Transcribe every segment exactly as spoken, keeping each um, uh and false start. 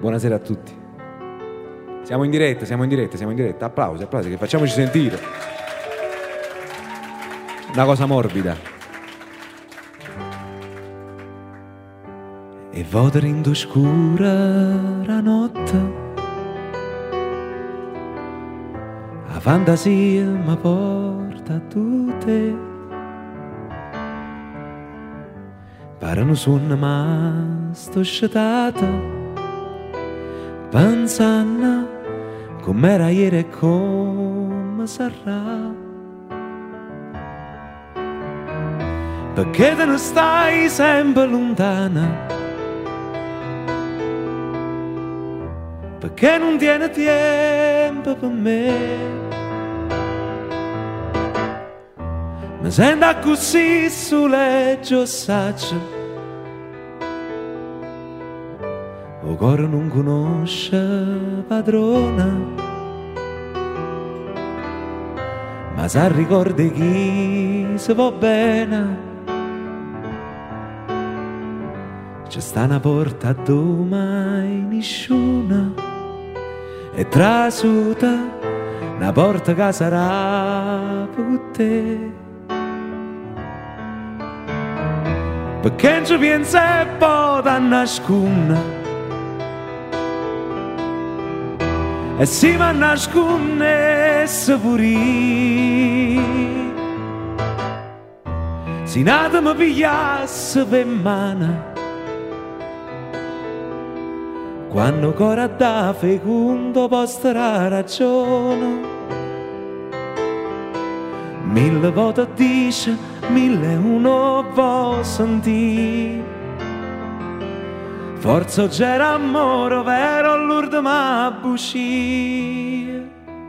Buonasera a tutti. Siamo in diretta, siamo in diretta, siamo in diretta. Applausi, applausi, che facciamoci sentire. Una cosa morbida. E vodere in scura la notte, la fantasia mi porta a tutte, pare non suona ma sto sciatata, pensando com'era ieri e come sarà. Perché te ne stai sempre lontana? Perché non tiene tempo per me? Mi sento così sulle giosacce, o cuore non conosce padrona, ma sa ricorda chi se va bene. C'è sta una porta dove mai nessuna è trasuta, una porta che sarà per te. Perché non ci pensa e poi da nasconna, e si ma nasconde e si purì. Si nata mi pigliasse per mano, quando ancora da fecondo posterà ragione. Mille volte dice, mille uno può sentire. Forza c'era amore vero, l'urdo ma buccia.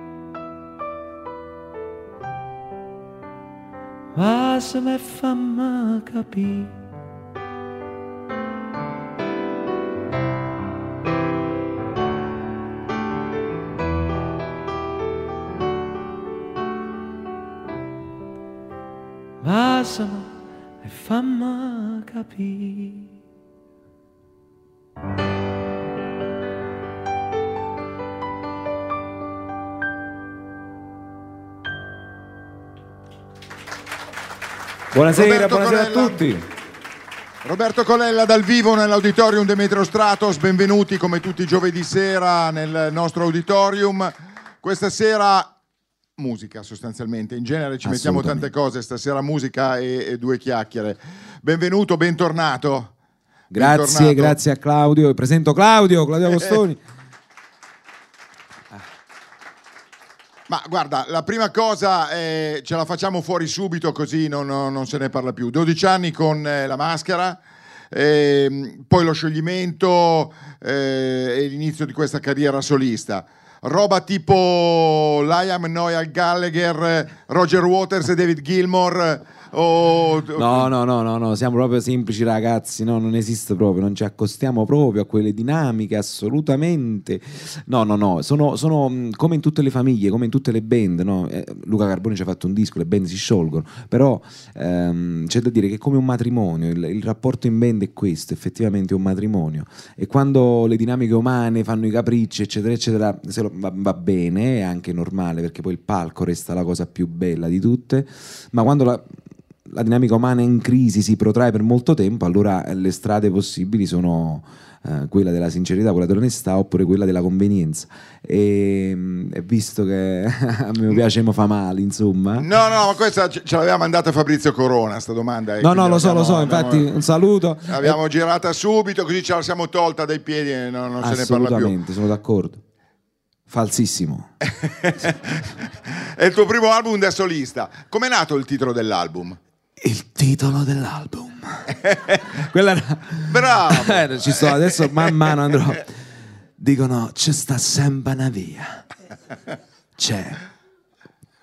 Ma se me fammi capire. Vasama e fammi capire. Buonasera, Roberto buonasera Colella. a tutti. Roberto Colella dal vivo nell'auditorium Demetrio Stratos, benvenuti come tutti i giovedì sera nel nostro auditorium. Questa sera musica sostanzialmente, in genere ci mettiamo tante cose, stasera musica e, e due chiacchiere. Benvenuto, bentornato. Grazie, bentornato. grazie a Claudio. Presento Claudio, Claudio Agostoni. Ma guarda, la prima cosa eh, ce la facciamo fuori subito così non, non, non se ne parla più. dodici anni con eh, la maschera, eh, poi lo scioglimento eh, e l'inizio di questa carriera solista. Roba tipo Liam Noel Gallagher, Roger Waters e David Gilmour o... No, no, no, no, no, siamo proprio semplici ragazzi, no, non esiste proprio, non ci accostiamo proprio a quelle dinamiche, assolutamente. No, no, no, sono, sono come in tutte le famiglie, come in tutte le band, no? eh, Luca Carboni ci ha fatto un disco, le band si sciolgono, però ehm, c'è da dire che è come un matrimonio, il, il rapporto in band è questo, effettivamente è un matrimonio, e quando le dinamiche umane fanno i capricci, eccetera, eccetera, se lo, va, va bene, è anche normale, perché poi il palco resta la cosa più bella di tutte, ma quando la la dinamica umana è in crisi, si protrae per molto tempo, allora le strade possibili sono eh, quella della sincerità, quella dell'onestà, oppure quella della convenienza. E, e visto che a me mi piace, mi fa male, insomma. No, no, ma questa ce l'aveva mandata Fabrizio Corona, sta domanda. No, no, lo so, lo so, infatti un saluto. L'abbiamo e... girata subito, così ce la siamo tolta dai piedi e non, non se ne parla più. Assolutamente, sono d'accordo. Falsissimo. È il tuo primo album da solista. Com'è nato il titolo dell'album? Il titolo dell'album. Quella era... Bravo. eh, ci sto adesso, man mano andrò. Dicono c'è sta sempre una via. C'è.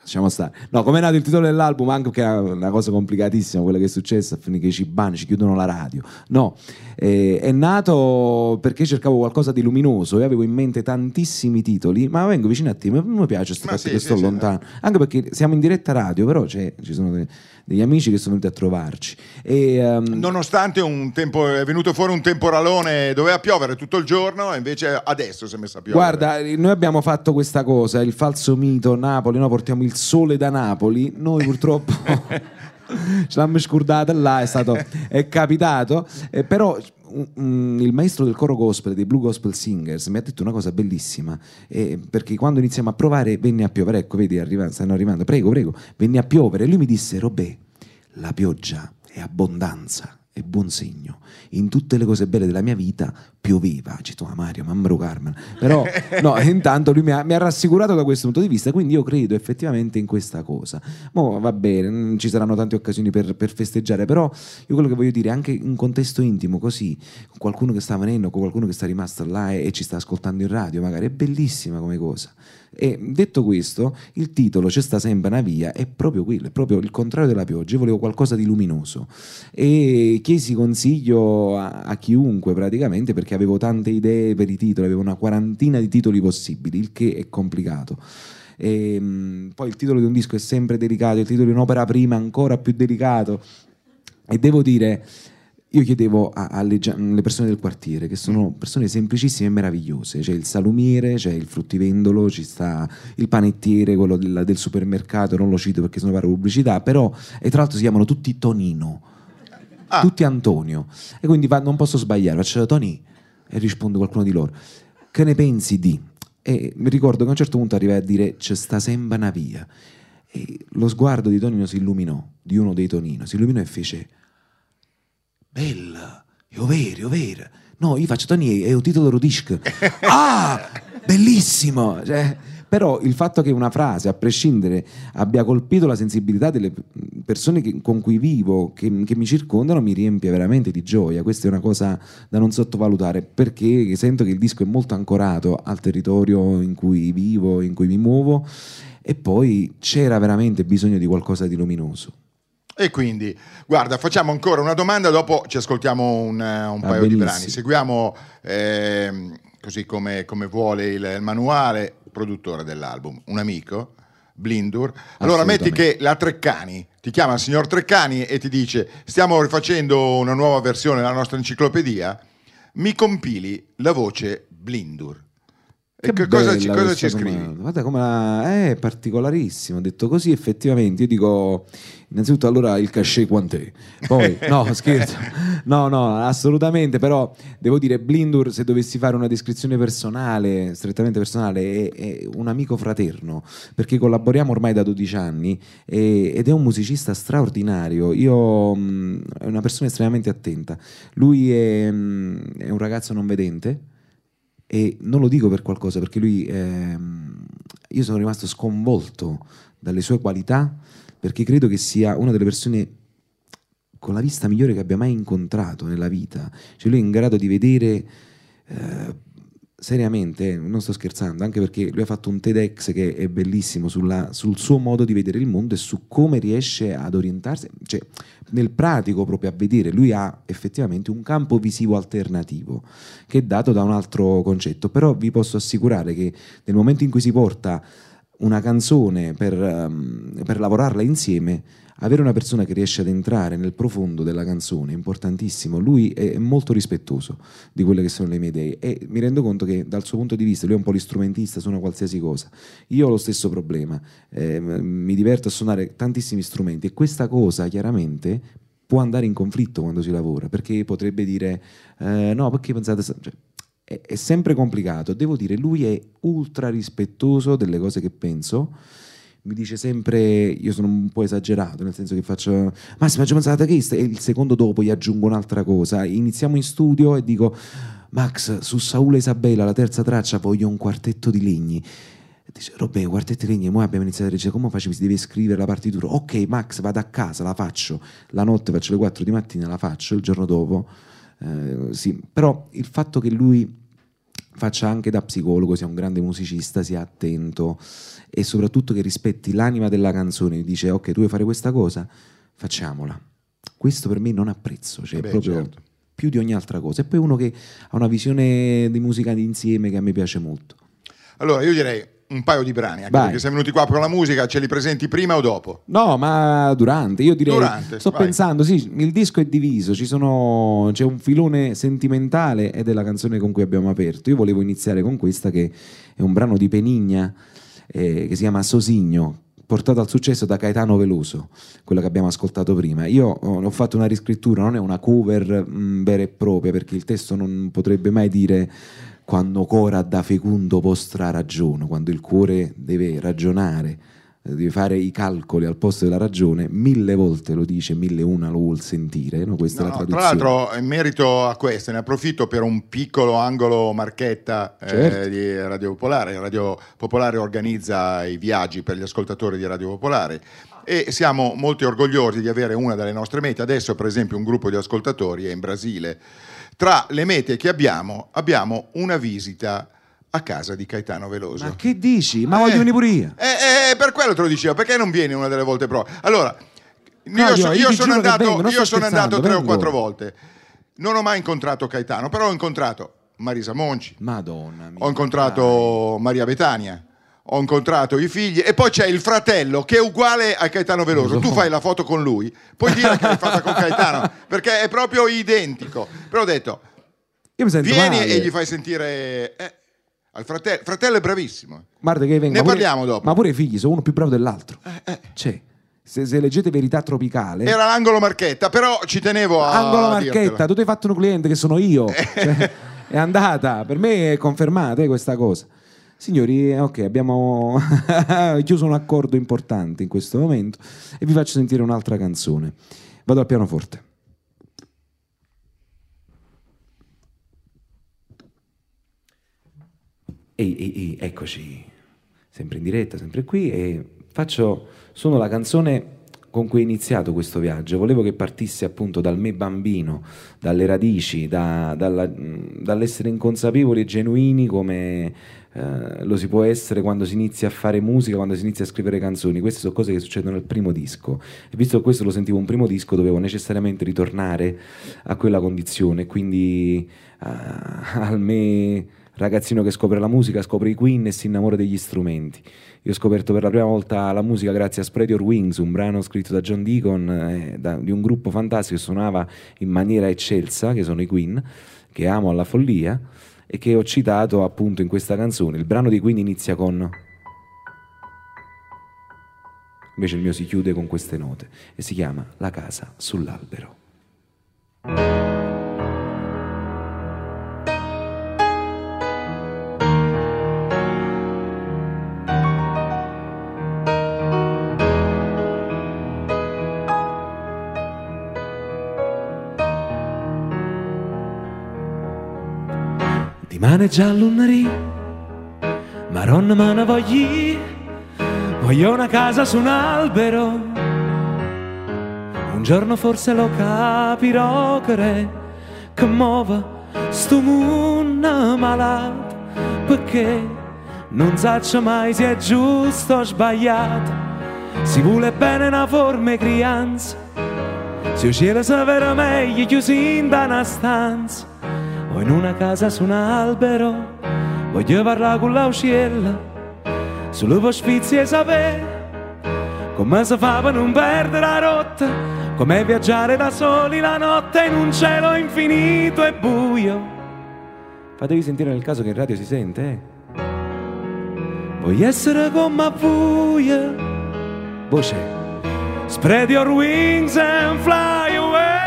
lasciamo stare. No, come è nato il titolo dell'album, anche che è una cosa complicatissima, quella che è successa, finché i cibani ci chiudono la radio. No, eh, è nato perché cercavo qualcosa di luminoso e avevo in mente tantissimi titoli, ma vengo vicino a te, ma mi piace questo fatto sì, che sì, sto sì, lontano, no. Anche perché siamo in diretta radio, però c'è, ci sono dei, degli amici che sono venuti a trovarci. E, um... nonostante un tempo, è venuto fuori un temporalone, doveva piovere tutto il giorno e invece adesso si è messa a piovere. Guarda, noi abbiamo fatto questa cosa, il falso mito Napoli, noi portiamo il sole da Napoli, noi purtroppo ce l'abbiamo scordata là, è stato è capitato, eh, però um, il maestro del coro gospel, dei Blue Gospel Singers, mi ha detto una cosa bellissima, eh, perché quando iniziamo a provare venne a piovere, ecco vedi arriva, stanno arrivando, prego prego, venne a piovere e lui mi disse: Robè, la pioggia è abbondanza, è buon segno. In tutte le cose belle della mia vita pioveva, cito a Mario, Mammaro Carmen. Però no, intanto lui mi ha, mi ha rassicurato da questo punto di vista, quindi io credo effettivamente in questa cosa. Mo, va bene, ci saranno tante occasioni per, per festeggiare, però io quello che voglio dire, anche in un contesto intimo così, con qualcuno che sta venendo, con qualcuno che sta rimasto là e, e ci sta ascoltando in radio, magari è bellissima come cosa. E detto questo, il titolo C'è sta sempre una via è proprio quello, è proprio il contrario della pioggia. Io volevo qualcosa di luminoso e chiesi consiglio a, a chiunque praticamente, perché avevo tante idee per i titoli, avevo una quarantina di titoli possibili, il che è complicato. E, mh, poi il titolo di un disco è sempre delicato, il titolo di un'opera prima ancora più delicato, e devo dire, io chiedevo a, alle, alle persone del quartiere, che sono persone semplicissime e meravigliose, c'è il salumiere, c'è il fruttivendolo, ci sta il panettiere, quello del, del supermercato, non lo cito perché sono pare pubblicità, però, e tra l'altro si chiamano tutti Tonino, ah. tutti Antonio, e quindi va, non posso sbagliare, faccio Toni e risponde qualcuno di loro: che ne pensi di? E mi ricordo che a un certo punto arrivai a dire c'è sta sempre una via, e lo sguardo di Tonino si illuminò, di uno dei Tonino si illuminò e fece: bella, io vero, io vero. No, io faccio Tony, è un titolo disc. Ah, bellissimo. Cioè, però il fatto che una frase, a prescindere, abbia colpito la sensibilità delle persone che, con cui vivo, che, che mi circondano, mi riempie veramente di gioia. Questa è una cosa da non sottovalutare, perché sento che il disco è molto ancorato al territorio in cui vivo, in cui mi muovo, e poi c'era veramente bisogno di qualcosa di luminoso. E quindi, guarda, facciamo ancora una domanda, dopo ci ascoltiamo un, un ah, paio benissimo. di brani. Seguiamo, eh, così come, come vuole il, il manuale, produttore dell'album, un amico, Blindur. Allora metti che la Treccani, ti chiama il signor Treccani e ti dice: stiamo rifacendo una nuova versione della nostra enciclopedia, mi compili la voce Blindur. Che che cosa ci, cosa ci scrivi? Guarda come la... è particolarissimo, detto così effettivamente. Io dico innanzitutto allora il cachet quant'è? Poi no, scherzo, no no assolutamente, però devo dire Blindur, se dovessi fare una descrizione personale, strettamente personale, è, è un amico fraterno, perché collaboriamo ormai da dodici anni e, ed è un musicista straordinario. Io mh, è una persona estremamente attenta. Lui è, mh, è un ragazzo non vedente. E non lo dico per qualcosa, perché lui, ehm, io sono rimasto sconvolto dalle sue qualità, perché credo che sia una delle persone con la vista migliore che abbia mai incontrato nella vita. Cioè lui è in grado di vedere eh, seriamente, non sto scherzando, anche perché lui ha fatto un TEDx che è bellissimo sulla, sul suo modo di vedere il mondo e su come riesce ad orientarsi, cioè nel pratico proprio a vedere. Lui ha effettivamente un campo visivo alternativo che è dato da un altro concetto, però vi posso assicurare che nel momento in cui si porta una canzone per, um, per lavorarla insieme, avere una persona che riesce ad entrare nel profondo della canzone è importantissimo. Lui è molto rispettoso di quelle che sono le mie idee e mi rendo conto che dal suo punto di vista, lui è un polistrumentista, suona qualsiasi cosa. Io ho lo stesso problema, eh, mi diverto a suonare tantissimi strumenti e questa cosa chiaramente può andare in conflitto quando si lavora, perché potrebbe dire eh, no, perché pensate... Cioè, è, è sempre complicato. Devo dire, lui è ultra rispettoso delle cose che penso. Mi dice sempre, io sono un po' esagerato, nel senso che faccio Massimo, ci pensate che e il secondo dopo gli aggiungo un'altra cosa. Iniziamo in studio e dico: Max, su Saula e Isabella, la terza traccia, voglio un quartetto di legni. E dice: Robè, quartetto di legni, noi abbiamo iniziato a dire come facevi, si deve scrivere la partitura. Ok Max, vado a casa, la faccio la notte, faccio le quattro di mattina, la faccio il giorno dopo. Eh, sì, però il fatto che lui faccia anche da psicologo, sia un grande musicista, sia attento e soprattutto che rispetti l'anima della canzone. Dice ok, tu vuoi fare questa cosa? Facciamola. Questo per me non ha prezzo, cioè Beh, proprio certo. più di ogni altra cosa. E poi uno che ha una visione di musica d'insieme che a me piace molto. Allora io direi un paio di brani, anche Vai. perché siamo venuti qua con la musica, ce li presenti prima o dopo? No, ma durante, io direi, Durante, sto vai. pensando, sì, il disco è diviso, ci sono, c'è un filone sentimentale ed è la canzone con cui abbiamo aperto. Io volevo iniziare con questa che è un brano di Penigna eh, che si chiama Sosigno, portato al successo da Caetano Veloso, quello che abbiamo ascoltato prima. Io oh, ho fatto una riscrittura, non è una cover mh, vera e propria, perché il testo non potrebbe mai dire quando cora da fecundo postra ragione, quando il cuore deve ragionare, deve fare i calcoli al posto della ragione, mille volte lo dice, mille una lo vuol sentire, no? Questa No, è la no, traduzione. tra l'altro, in merito a questo, ne approfitto per un piccolo angolo marchetta eh, Certo. di Radio Popolare. Radio Popolare organizza i viaggi per gli ascoltatori di Radio Popolare e siamo molto orgogliosi di avere una delle nostre mete. Adesso, per esempio, un gruppo di ascoltatori è in Brasile. Tra le mete che abbiamo, abbiamo una visita a casa di Caetano Veloso. Ma che dici? Ma Eh, voglio venire pure io. Eh, eh, per quello te lo dicevo, perché non vieni una delle volte pro? Allora, io, No, so- io io ti sono giuro che andato, vengo, non io sto sono andato scherzando, tre o vengo. quattro volte. Non ho mai incontrato Caetano, però ho incontrato Marisa Monci, Madonna mia. ho incontrato Maria Betania, ho incontrato i figli e poi c'è il fratello che è uguale a Caetano Veloso. Lo so. Tu fai la foto con lui, puoi dire che l'hai fatta con Caetano, perché è proprio identico. Però ho detto, Io mi sento vieni male. e gli fai sentire... eh, al fratello, fratello è bravissimo. Guarda che vengo. Ne ma pure- parliamo dopo. Ma pure i figli sono uno più bravo dell'altro. Cioè, se, se leggete Verità Tropicale, Era l'angolo Marchetta, però ci tenevo a angolo a Marchetta, dirtela. tu ti hai fatto un cliente che sono io. Cioè, è andata, per me è confermata eh, questa cosa. Signori, eh, ok, abbiamo chiuso un accordo importante in questo momento e vi faccio sentire un'altra canzone. Vado al pianoforte. Ehi, ehi, ehi, eccoci, sempre in diretta, sempre qui e faccio, sono la canzone con cui è iniziato questo viaggio. Volevo che partisse appunto dal me bambino, dalle radici, da- dalla- mh, dall'essere inconsapevoli e genuini come eh, lo si può essere quando si inizia a fare musica, quando si inizia a scrivere canzoni. Queste sono cose che succedono al primo disco e visto che questo lo sentivo un primo disco dovevo necessariamente ritornare a quella condizione, quindi eh, al me ragazzino che scopre la musica, scopre i Queen e si innamora degli strumenti. Io ho scoperto per la prima volta la musica grazie a Spread Your Wings, un brano scritto da John Deacon, eh, da- di un gruppo fantastico che suonava in maniera eccelsa, che sono i Queen, che amo alla follia e che ho citato appunto in questa canzone. Il brano di Queen inizia con... Invece il mio si chiude con queste note e si chiama La casa sull'albero. Di mane giallo lunarì, maronna me ne voglio, voglio una casa su un albero. Un giorno forse lo capirò che re, che muove sto mondo malato, perché non saccio mai se è giusto o sbagliato, si vuole bene una forma e crianza, se il cielo sapeva meglio chiusi in una stanza. O in una casa su un albero, voglio parlare con l'auciella, solo per sfizi e sapere come si fa per non perdere la rotta, come viaggiare da soli la notte in un cielo infinito e buio. Fatevi sentire nel caso che in radio si sente, eh? Voglio essere come voi, voce. Spread your wings and fly away.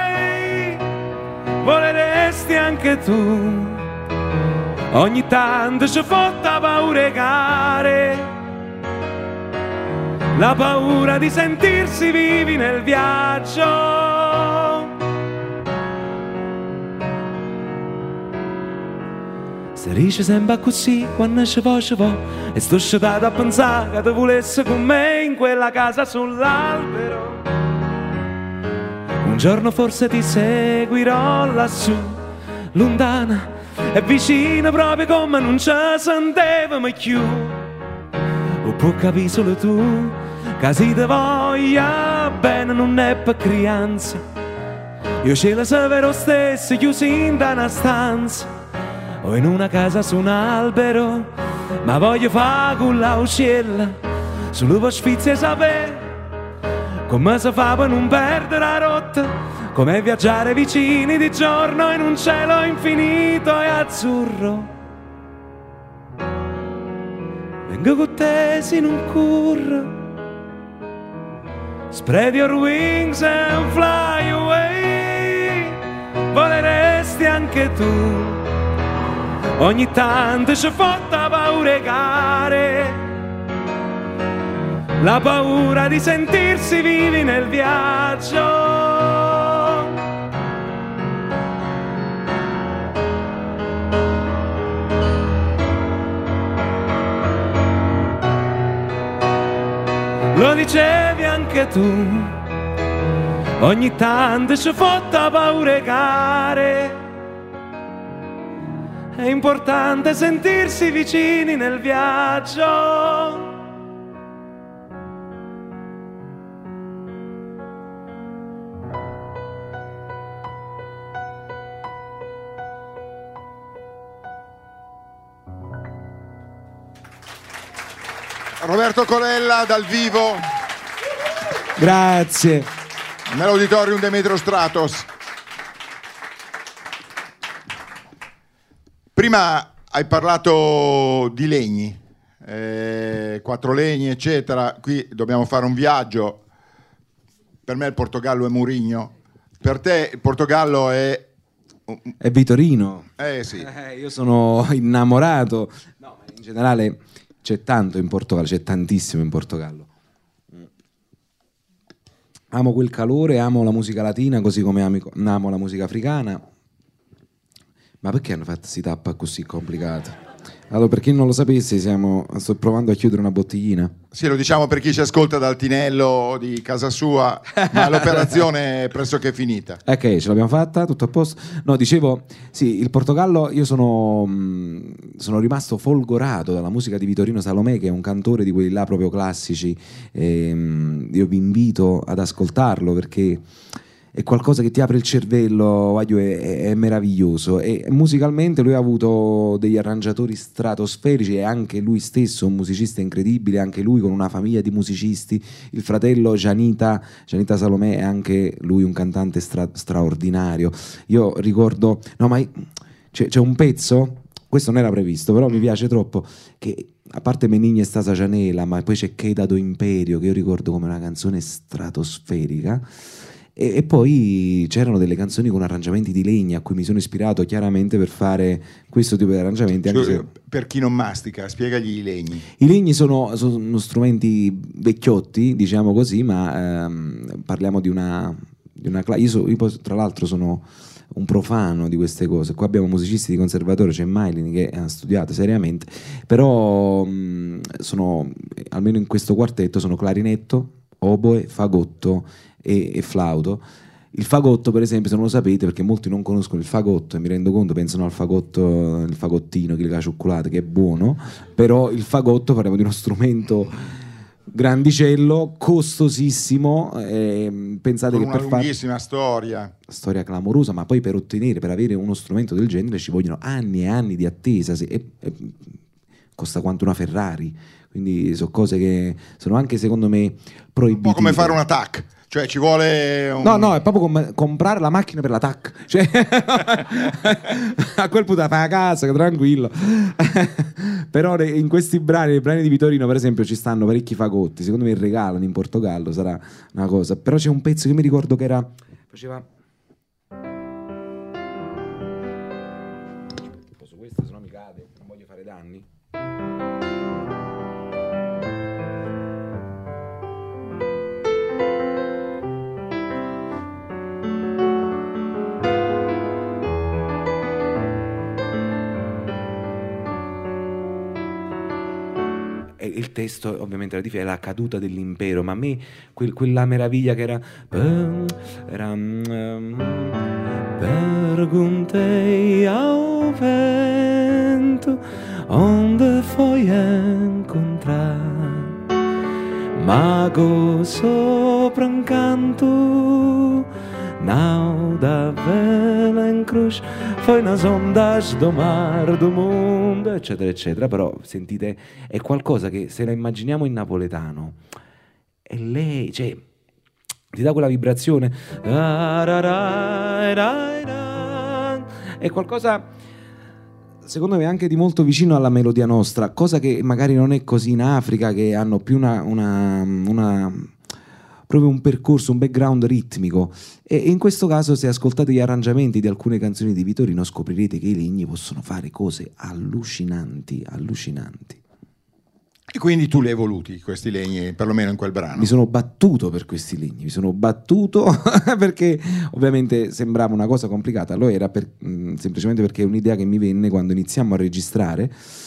Voleresti anche tu. Ogni tanto ci fotta paura care, la paura di sentirsi vivi nel viaggio. Se dice sempre così quando ci facevo e sto scedato a pensare che tu volessi con me in quella casa sull'albero. Un giorno forse ti seguirò lassù, lontana è vicino proprio come non ci sentivamo più. O può capire solo tu, che se ti voglia bene non è per crianza. Io ce la sapevo stesso, chiuso in una stanza, o in una casa su un albero, ma voglio fare con la uscilla, solo per sfiziare sapere come si fa per non perdere la rotta, come viaggiare vicini di giorno in un cielo infinito e azzurro. Vengo con te se non corro, spread your wings and fly away, voleresti anche tu. Ogni tanto ci fatta paura gare, la paura di sentirsi vivi nel viaggio. Lo dicevi anche tu, ogni tanto ci fatta paura gare, è importante sentirsi vicini nel viaggio. Roberto Colella dal vivo. Grazie. Nell'auditorium Demetrio Stratos. Prima hai parlato di legni, eh, quattro legni, eccetera. Qui dobbiamo fare un viaggio. Per me il Portogallo è Mourinho. Per te il Portogallo è... È Vitorino. Eh sì. Eh, io sono innamorato. No, in generale c'è tanto in Portogallo, c'è tantissimo in Portogallo. Amo quel calore, amo la musica latina, così come amo, amo la musica africana. Ma perché hanno fatto questi tappa così complicati? Allora, per chi non lo sapesse, siamo, sto provando a chiudere una bottiglina. Sì, lo diciamo per chi ci ascolta dal tinello di casa sua, ma l'operazione è pressoché finita. Ok, ce l'abbiamo fatta, tutto a posto. No, dicevo, sì, il Portogallo, io sono, mh, sono rimasto folgorato dalla musica di Vitorino Salomè, che è un cantore di quelli là proprio classici. E, mh, io vi invito ad ascoltarlo perché è qualcosa che ti apre il cervello, è, è, è meraviglioso. E musicalmente lui ha avuto degli arrangiatori stratosferici, e anche lui stesso un musicista incredibile, anche lui con una famiglia di musicisti. Il fratello Gianita, Gianita Salomè, è anche lui un cantante stra, straordinario. Io ricordo, no ma c'è, c'è un pezzo, questo non era previsto, però mi piace troppo, che a parte Menigna e Stasa Cianela, ma poi c'è Che Dato Imperio, che io ricordo come una canzone stratosferica. E, e poi c'erano delle canzoni con arrangiamenti di legna a cui mi sono ispirato chiaramente per fare questo tipo di arrangiamenti. Anche se... Per chi non mastica, spiegagli i legni. I legni sono, sono strumenti vecchiotti, diciamo così, ma ehm, parliamo di una, di una io, so, io tra l'altro sono un profano di queste cose. Qua abbiamo musicisti di conservatorio, c'è Mailin che ha studiato seriamente, però mh, sono, almeno in questo quartetto, sono clarinetto, oboe, fagotto e, e flauto. Il fagotto, per esempio, se non lo sapete, perché molti non conoscono il fagotto e mi rendo conto, pensano al fagotto, il fagottino, che la cioccolata, che è buono, però il fagotto, parliamo di uno strumento grandicello, costosissimo, eh, pensate con che una per lunghissima far... storia storia clamorosa, ma poi per ottenere, per avere uno strumento del genere ci vogliono anni e anni di attesa, sì, e, e costa quanto una Ferrari, quindi sono cose che sono anche secondo me proibitive. Un po' come fare un attack, cioè ci vuole un... No, no, è proprio com- comprare la macchina per l'attack, cioè a quel punto fai a casa, che tranquillo. Però in questi brani, nei brani di Vitorino per esempio, ci stanno parecchi fagotti, secondo me regalano in Portogallo, sarà una cosa. Però c'è un pezzo che mi ricordo che era, faceva... Posso questo, se no mi cade, non voglio fare danni. Il testo ovviamente era difficile, la caduta dell'impero, ma a me quel, quella meraviglia che era era um, perguntei ao vento onde foi encontrar mago sopra um canto, não da vela in cruz, foi nas ondas do mar, do mondo, eccetera, eccetera. Però, sentite, è qualcosa che se la immaginiamo in napoletano, è lei, cioè, ti dà quella vibrazione, è qualcosa, secondo me, anche di molto vicino alla melodia nostra, cosa che magari non è così in Africa, che hanno più una... una, una proprio un percorso, un background ritmico, e in questo caso, se ascoltate gli arrangiamenti di alcune canzoni di Vitorino, scoprirete che i legni possono fare cose allucinanti, allucinanti. E quindi tu li hai voluti questi legni, perlomeno in quel brano? Mi sono battuto per questi legni, mi sono battuto perché ovviamente sembrava una cosa complicata, lo era per, mh, semplicemente perché è un'idea che mi venne quando iniziamo a registrare,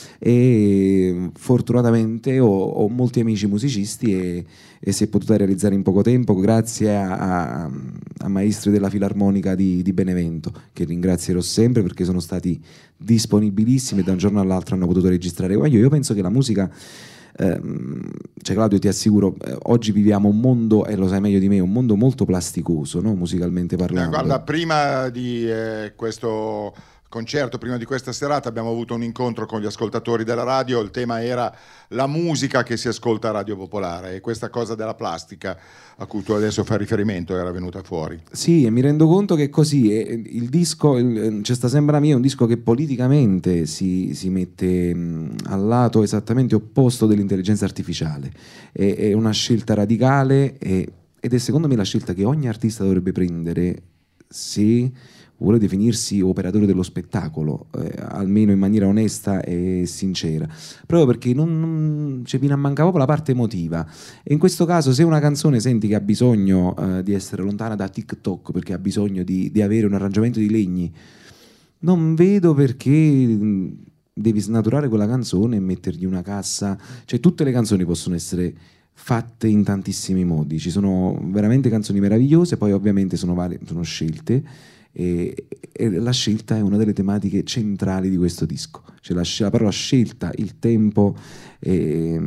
e fortunatamente ho, ho molti amici musicisti e, e si è potuta realizzare in poco tempo grazie a, a, a maestri della Filarmonica di, di Benevento, che ringrazierò sempre perché sono stati disponibilissimi e da un giorno all'altro hanno potuto registrare. Io, io penso che la musica, ehm, cioè Claudio, ti assicuro, eh, oggi viviamo un mondo, e lo sai meglio di me, un mondo molto plasticoso, no? Musicalmente parlando. Eh, guarda, prima di eh, questo concerto, prima di questa serata, abbiamo avuto un incontro con gli ascoltatori della radio. Il tema era la musica che si ascolta a Radio Popolare, e questa cosa della plastica a cui tu adesso fai riferimento era venuta fuori. Sì, e mi rendo conto che così è. Il disco, il, C'è sta sembra mia, è un disco che politicamente si, si mette mh, al lato esattamente opposto dell'intelligenza artificiale. È, è una scelta radicale, e, ed è secondo me la scelta che ogni artista dovrebbe prendere se vuole definirsi operatore dello spettacolo, eh, almeno in maniera onesta e sincera, proprio perché non, non cioè, viene a mancare proprio la parte emotiva. E in questo caso, se una canzone senti che ha bisogno eh, di essere lontana da TikTok, perché ha bisogno di, di avere un arrangiamento di legni, non vedo perché mh, devi snaturare quella canzone e mettergli una cassa. Cioè, tutte le canzoni possono essere fatte in tantissimi modi, ci sono veramente canzoni meravigliose, poi ovviamente sono varie, sono scelte. E, e la scelta è una delle tematiche centrali di questo disco, cioè la, la parola scelta, il tempo e,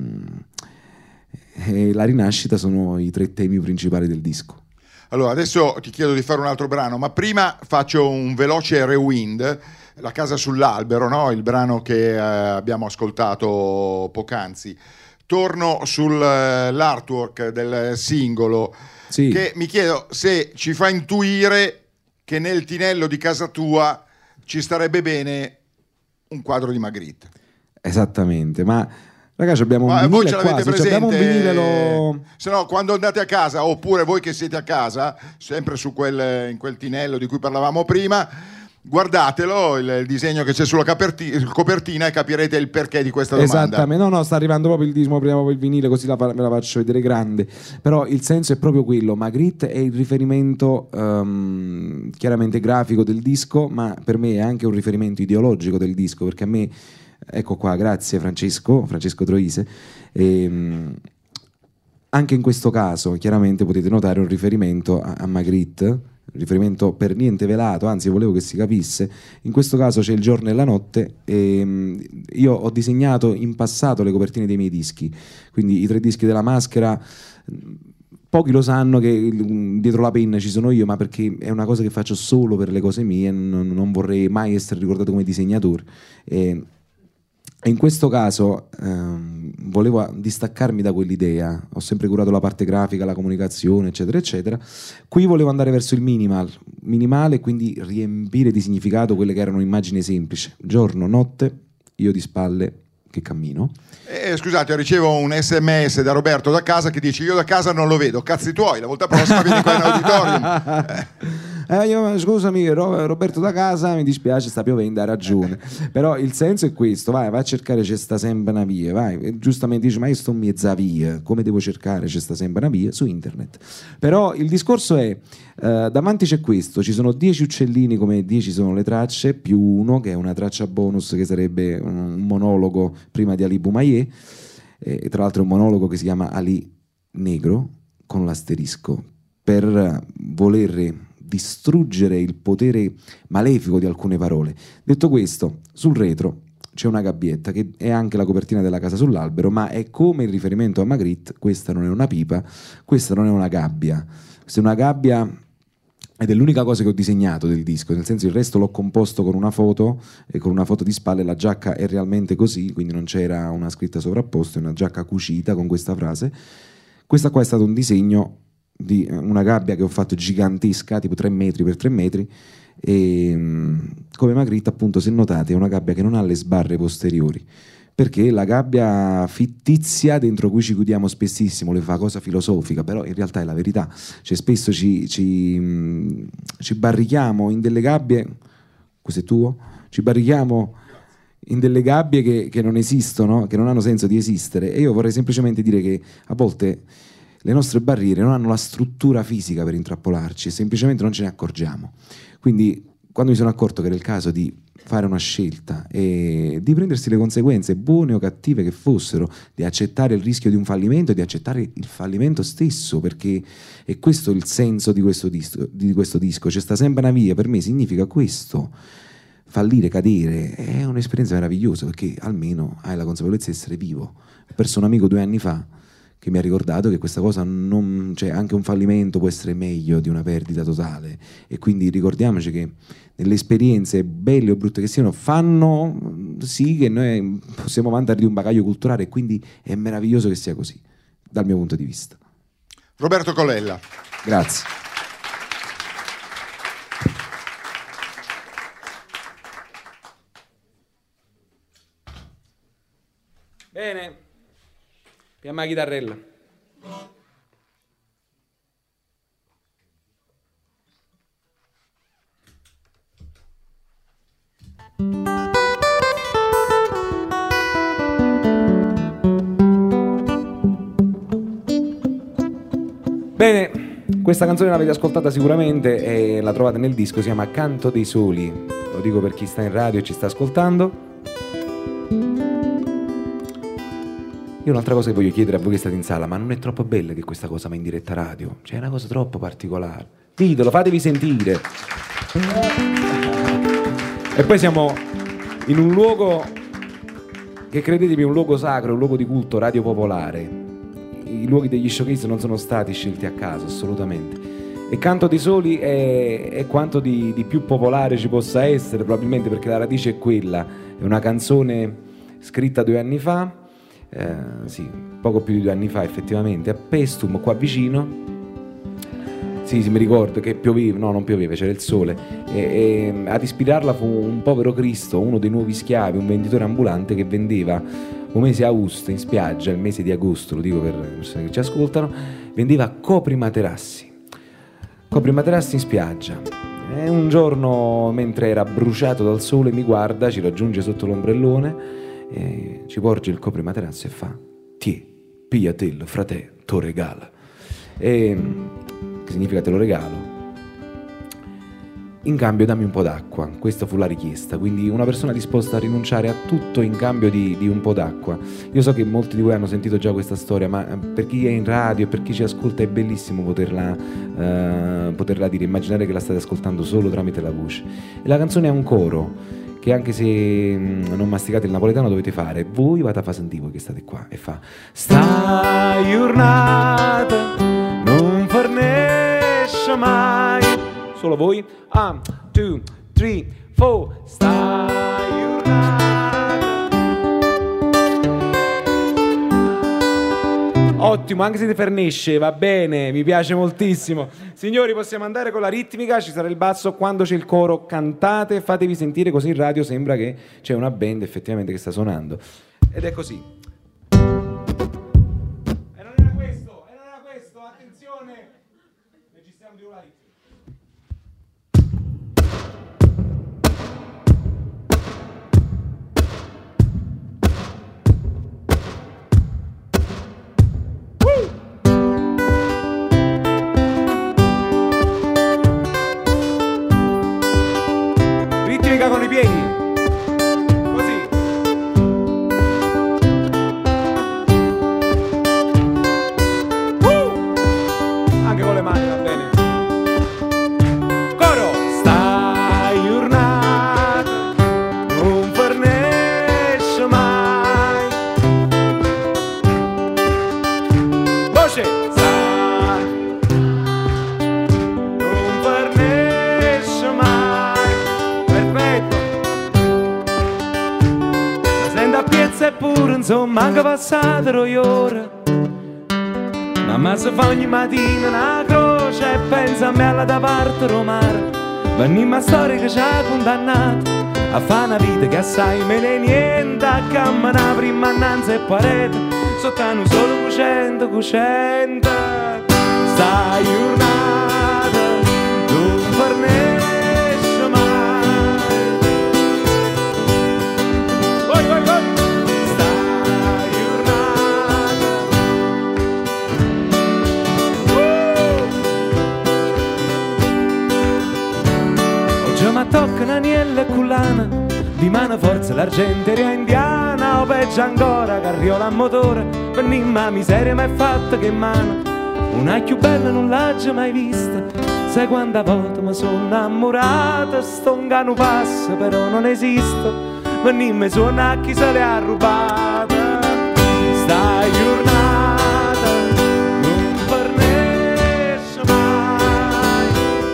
e la rinascita sono i tre temi principali del disco. Allora, adesso ti chiedo di fare un altro brano, ma prima faccio un veloce rewind. La casa sull'albero, no? Il brano che eh, abbiamo ascoltato poc'anzi. Torno sull'artwork del singolo, sì, che mi chiedo se ci fa intuire che nel tinello di casa tua ci starebbe bene un quadro di Magritte. Esattamente, ma ragazzi abbiamo un ma vinile voi ce l'avete qua, presente? se abbiamo un vinile lo... Se no, quando andate a casa, oppure voi che siete a casa, sempre su quel, in quel tinello di cui parlavamo prima, guardatelo, il, il disegno che c'è sulla caperti- copertina, e capirete il perché di questa domanda. Esattamente, no no, sta arrivando proprio il disco, prima proprio il vinile, così la, ve la faccio vedere grande. Però il senso è proprio quello, Magritte è il riferimento um, chiaramente grafico del disco, ma per me è anche un riferimento ideologico del disco, perché a me, ecco qua, grazie Francesco, Francesco Troise, ehm, anche in questo caso chiaramente potete notare un riferimento a, a Magritte, riferimento per niente velato, anzi volevo che si capisse. In questo caso c'è il giorno e la notte, e io ho disegnato in passato le copertine dei miei dischi, quindi i tre dischi della Maschera. Pochi lo sanno che dietro la penna ci sono io, ma perché è una cosa che faccio solo per le cose mie, non, non vorrei mai essere ricordato come disegnatore. E, E in questo caso ehm, volevo distaccarmi da quell'idea, ho sempre curato la parte grafica, la comunicazione, eccetera, eccetera. Qui volevo andare verso il minimal, minimale, quindi riempire di significato quelle che erano immagini semplici. Giorno, notte, io di spalle che cammino. Eh, scusate, ricevo un sms da Roberto da casa che dice: io da casa non lo vedo, cazzi tuoi, la volta prossima vieni qua in auditorium. Eh. Eh, io, scusami Roberto da casa, mi dispiace, sta piovendo, ha ragione. Però il senso è questo: vai, vai a cercare, c'è sta sempre una via, vai. E giustamente dici: ma io sto in mezza via, come devo cercare, c'è sta sempre una via? Su internet. Però il discorso è, eh, davanti c'è questo, ci sono dieci uccellini come dieci sono le tracce, più uno che è una traccia bonus che sarebbe un monologo prima di Ali Boumaier, e tra l'altro è un monologo che si chiama Ali Negro con l'asterisco, per voler distruggere il potere malefico di alcune parole. Detto questo, sul retro c'è una gabbietta che è anche la copertina della casa sull'albero, ma è come il riferimento a Magritte: questa non è una pipa, questa non è una gabbia, questa è una gabbia, ed è l'unica cosa che ho disegnato del disco, nel senso il resto l'ho composto con una foto, e con una foto di spalle. La giacca è realmente così, quindi non c'era una scritta sovrapposta, è una giacca cucita con questa frase. Questa qua è stato un disegno di una gabbia che ho fatto gigantesca, tipo tre metri per tre metri, e come Magritte, appunto, se notate, è una gabbia che non ha le sbarre posteriori, perché la gabbia fittizia dentro cui ci chiudiamo spessissimo le fa cosa filosofica, però in realtà è la verità. Cioè spesso ci, ci, ci barrichiamo in delle gabbie, questo è tuo? Ci barrichiamo in delle gabbie che, che non esistono, che non hanno senso di esistere, e io vorrei semplicemente dire che a volte le nostre barriere non hanno la struttura fisica per intrappolarci, e semplicemente non ce ne accorgiamo. Quindi quando mi sono accorto che era il caso di fare una scelta e di prendersi le conseguenze, buone o cattive che fossero, di accettare il rischio di un fallimento e di accettare il fallimento stesso, perché è questo il senso di questo disco, di questo disco. C'è sta sempre una via, per me significa questo. Fallire, cadere è un'esperienza meravigliosa, perché almeno hai la consapevolezza di essere vivo. Ho perso un amico due anni fa che mi ha ricordato che questa cosa non, cioè anche un fallimento può essere meglio di una perdita totale, e quindi ricordiamoci che nelle esperienze belle o brutte che siano fanno sì che noi possiamo vantare di un bagaglio culturale, e quindi è meraviglioso che sia così dal mio punto di vista. Roberto Colella. Grazie. Bene, piamma la chitarrella. Bene, questa canzone l'avete ascoltata sicuramente e la trovate nel disco, si chiama Canto dei Soli. Lo dico per chi sta in radio e ci sta ascoltando. Io un'altra cosa che voglio chiedere a voi che state in sala: ma non è troppo bella che questa cosa va in diretta radio? Cioè è una cosa troppo particolare. Ditelo, fatevi sentire. E poi siamo in un luogo che, credetemi, è un luogo sacro, un luogo di culto, radio popolare. I luoghi degli showcase non sono stati scelti a caso, assolutamente. E Canto dei Soli è, è quanto di, di più popolare ci possa essere, probabilmente, perché la radice è quella. È una canzone scritta due anni fa, eh, sì, poco più di due anni fa effettivamente, a Pestum, qua vicino. Sì, sì, mi ricordo che pioveva, no, non pioveva, c'era il sole. E, e ad ispirarla fu un povero Cristo, uno dei nuovi schiavi, un venditore ambulante che vendeva un mese a Aosto in spiaggia, il mese di agosto, lo dico per le persone che ci ascoltano, vendeva coprimaterassi. Coprimaterassi in spiaggia. E un giorno, mentre era bruciato dal sole, mi guarda, ci raggiunge sotto l'ombrellone, e ci porge il coprimaterasso e fa: "Tie, pigliatello, frate, to regala." E che significa te lo regalo. In cambio dammi un po' d'acqua. Questa fu la richiesta, quindi una persona disposta a rinunciare a tutto in cambio di, di un po' d'acqua. Io so che molti di voi hanno sentito già questa storia, ma per chi è in radio e per chi ci ascolta è bellissimo poterla, uh, poterla dire, immaginare che la state ascoltando solo tramite la voce. E la canzone ha un coro che, anche se mh, non masticate il napoletano, dovete fare. Voi vate a fa sentire voi che state qua, e fa: "Sta giornata non fornisce mai." Solo voi. Un, two, three, four. Sta giornata. Ottimo, anche se ti fernisce, va bene, mi piace moltissimo. Signori, possiamo andare con la ritmica, ci sarà il basso, quando c'è il coro cantate, fatevi sentire, così in radio sembra che c'è una band effettivamente che sta suonando. Ed è così. E non era questo, e non era questo, attenzione. Registriamo di nuovo la ritmica. Con i piedi, così. Uh! Anche con le mani va bene. non sono manco passate le ore. Mamma si fa ogni mattina una croce e pensa a me alla da parte del mare. Venimmo a storia che ci ha condannato a fare una vita che assai meno niente, a camminare prima annanzi e parete, sotto un solo cucente, cucente. Sta giornata non finisce mai. Voi, voi, voi. Sta giornata. Uh. Oggi mi tocca un'aniella e cullana, di mano forza l'argenteria indiana, o peggio ancora carriola a motore, per nimma miseria m'è fatta che mano. Una più bella non l'ho già mai vista, sai quanta volta mi sono innamorata, sto un cano passa però non esiste, per nimma suona a chi se le ha rubata. Sta giornata non finisce mai.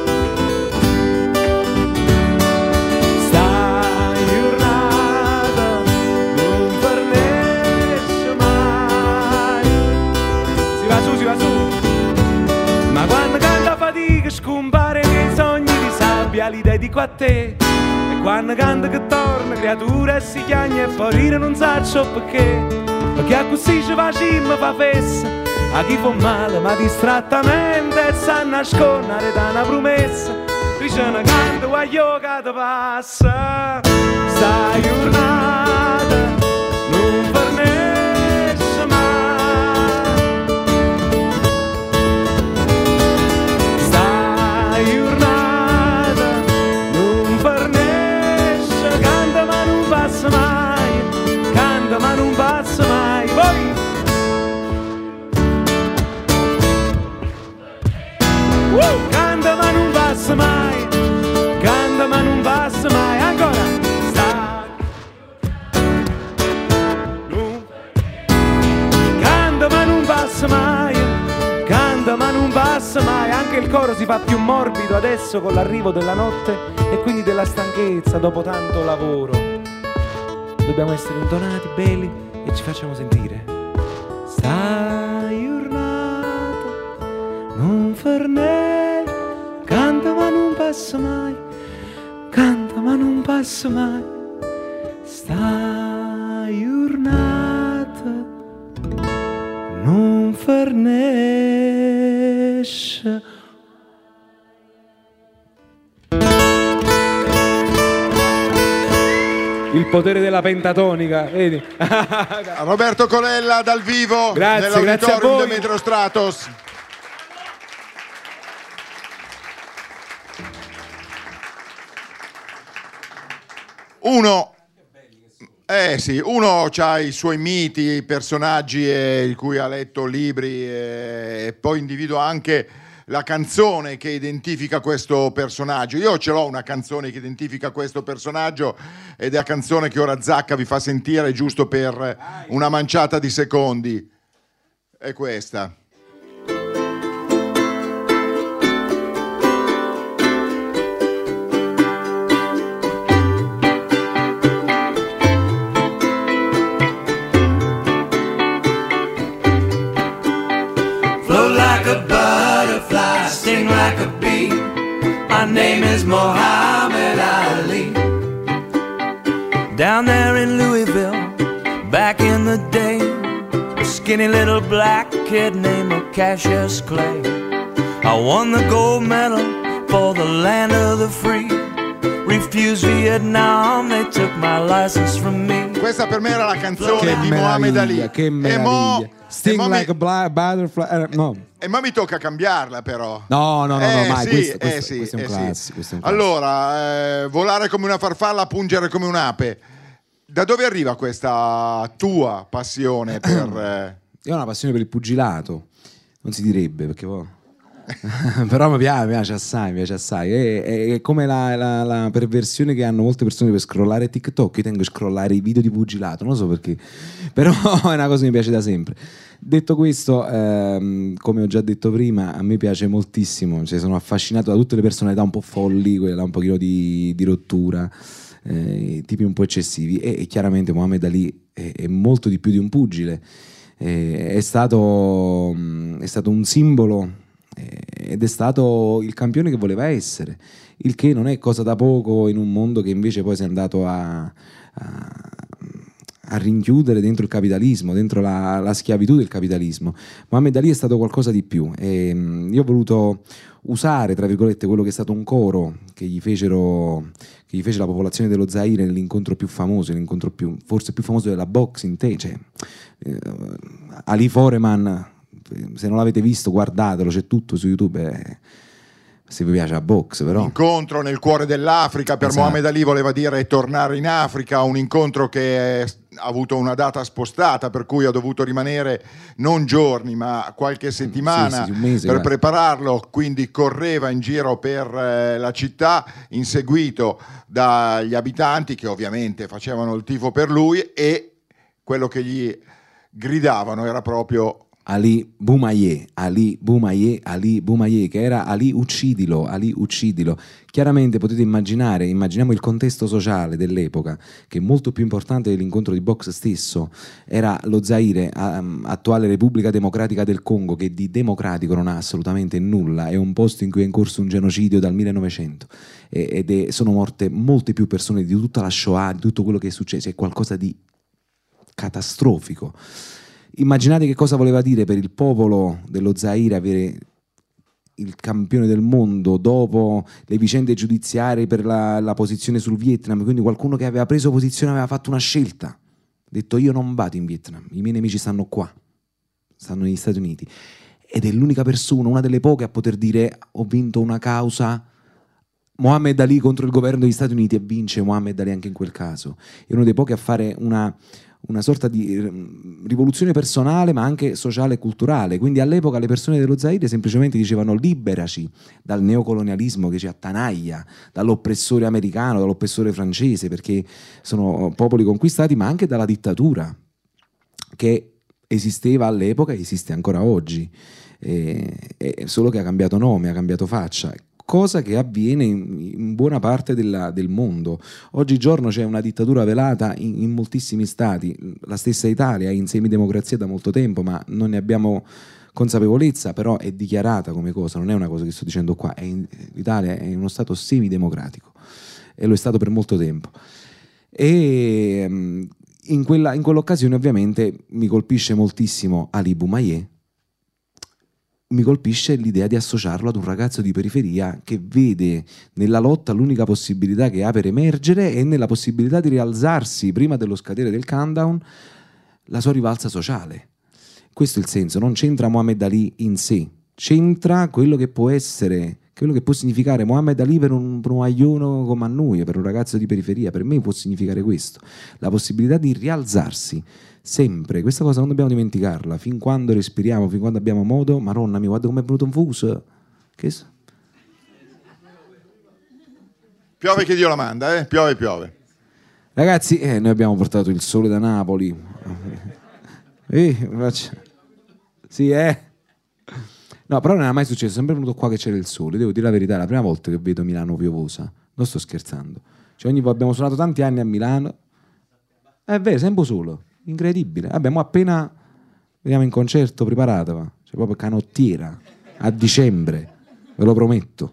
Sta giornata non finisce mai. Si va su, si va su. Ma quando canta fatica scompare nei sogni di sabbia, li dedico a te. E quando canta che torna creatura e si chiagna e fuori non saccio perché. Perché a così ci facciamo fa festa, a chi fa male ma distrattamente, e sa nascondere da una promessa. Dice una canta guaglio che ti passa. Sta giornata non finisce mai. Sta giornata non finisce, canta ma non passa mai, canta ma non passa mai. Voi! Uh! Canta ma non passa mai, canta ma non passa mai, ancora. Sta non canta ma non passa mai, canta ma non passa mai. Anche il coro si fa più morbido adesso con l'arrivo della notte e quindi della stanchezza dopo tanto lavoro. Dobbiamo essere intonati, belli e ci facciamo sentire. Sta giornata non finisce, canta ma non passa mai, canta ma non passa mai. Sta giornata non finisce. Il potere della pentatonica, vedi? Roberto Colella dal vivo, grazie, grazie a nell'auditorium voi. Demetrio Stratos. Uno, eh sì, uno ha i suoi miti, i personaggi eh, di cui ha letto libri eh, e poi individua anche la canzone che identifica questo personaggio. Io ce l'ho una canzone che identifica questo personaggio ed è la canzone che ora Zacca vi fa sentire giusto per una manciata di secondi. È questa. Float like a butterfly, sting like a bee. My name is Muhammad Ali. Down there in Louisville, back in the day, a skinny little black kid named Cassius Clay. I won the gold medal for the land of the free. Refused Vietnam, they took my license from me. Questa per me era la canzone Che di Muhammad Ali. Che E mo, meraviglia. Sting e mo like mi, a black butterfly. eh, no. e mo mi tocca cambiarla però. No, no, no, no, Eh, mai. sì, questo, eh, questo- sì, questo è un eh, sì. classico. questo è un classico. Allora, eh, volare come una farfalla, pungere come un'ape. Da dove arriva questa tua passione per... eh, Io ho una passione per il pugilato, non si direbbe perché poi... però mi piace, mi piace assai, mi piace assai. È, è- è come la, la- la perversione che hanno molte persone per scrollare TikTok. Io tengo a scrollare i video di pugilato, non so perché, però è una cosa che mi piace da sempre. Detto questo, ehm, come ho già detto prima, a me piace moltissimo, cioè sono affascinato da tutte le personalità un po' folli, quella un pochino di, di rottura. eh, tipi un po' eccessivi, e, e chiaramente Muhammad Ali è, è molto di più di un pugile, eh, è, stato, è stato un simbolo eh, ed è stato il campione che voleva essere, il che non è cosa da poco in un mondo che invece poi si è andato a, a, a rinchiudere dentro il capitalismo, dentro la, la schiavitù del capitalismo. Muhammad Ali è stato qualcosa di più, e io ho voluto usare, tra virgolette, quello che è stato un coro che gli fecero, che gli fece la popolazione dello Zaire nell'incontro più famoso, l'incontro più, forse più famoso della boxing te, cioè, eh, Ali Foreman, se non l'avete visto guardatelo, c'è tutto su YouTube, eh, se vi piace la box, però. Incontro nel cuore dell'Africa, per Esatto. Muhammad Ali voleva dire tornare in Africa, un incontro che è, ha avuto una data spostata, per cui ha dovuto rimanere non giorni ma qualche settimana sì, sì, un mese, per guarda. prepararlo, quindi correva in giro per eh, la città inseguito dagli abitanti che ovviamente facevano il tifo per lui, e quello che gli gridavano era proprio Ali Boumaier, Ali Boumaier, Ali Boumaier, che era Ali uccidilo, Ali uccidilo. Chiaramente potete immaginare, immaginiamo il contesto sociale dell'epoca, che è molto più importante dell'incontro di box stesso. Era lo Zaire, attuale Repubblica Democratica del Congo, che di democratico non ha assolutamente nulla, è un posto in cui è in corso un genocidio dal millenovecento, ed è, sono morte molte più persone di tutta la Shoah, di tutto quello che è successo, è qualcosa di catastrofico. Immaginate che cosa voleva dire per il popolo dello Zaire avere il campione del mondo dopo le vicende giudiziarie per la, la posizione sul Vietnam, quindi qualcuno che aveva preso posizione, aveva fatto una scelta, ha detto io non vado in Vietnam, i miei nemici stanno qua, stanno negli Stati Uniti, ed è l'unica persona, una delle poche a poter dire ho vinto una causa, Muhammad Ali contro il governo degli Stati Uniti, e vince Muhammad Ali anche in quel caso. È uno dei pochi a fare una una sorta di rivoluzione personale ma anche sociale e culturale. Quindi all'epoca le persone dello Zaire semplicemente dicevano liberaci dal neocolonialismo che ci attanaglia, dall'oppressore americano, dall'oppressore francese, perché sono popoli conquistati, ma anche dalla dittatura che esisteva all'epoca e esiste ancora oggi, eh, è solo che ha cambiato nome, ha cambiato faccia, cosa che avviene in, in buona parte della, del mondo. Oggigiorno c'è una dittatura velata in, in moltissimi stati, la stessa Italia è in semidemocrazia da molto tempo, ma non ne abbiamo consapevolezza, però è dichiarata come cosa, non è una cosa che sto dicendo qua, è in, l'Italia è uno stato semidemocratico e lo è stato per molto tempo. E in, quella, in quell'occasione ovviamente mi colpisce moltissimo Ali Boumaier, mi colpisce l'idea di associarlo ad un ragazzo di periferia che vede nella lotta l'unica possibilità che ha per emergere e nella possibilità di rialzarsi prima dello scadere del countdown la sua rivalsa sociale. Questo è il senso, non c'entra Muhammad Ali in sé, c'entra quello che può essere, quello che può significare Muhammad Ali per un, per un aglione come a noi, per un ragazzo di periferia. Per me può significare questo, la possibilità di rialzarsi sempre. Questa cosa non dobbiamo dimenticarla, fin quando respiriamo, fin quando abbiamo modo. Maronna mia, guarda come è venuto un fuso. Che so? piove che Dio la manda, eh? Piove, piove. Ragazzi, eh, noi abbiamo portato il sole da Napoli. Eh, faccio... Sì, eh. No, però non era mai successo, è sempre venuto qua che c'era il sole. Devo dire la verità, è la prima volta che vedo Milano piovosa. Non sto scherzando. Cioè, ogni... abbiamo suonato tanti anni a Milano. È vero, sempre solo. Incredibile. Vabbè, mo appena vediamo in concerto, preparatevi. Cioè, proprio canottiera. A dicembre, ve lo prometto.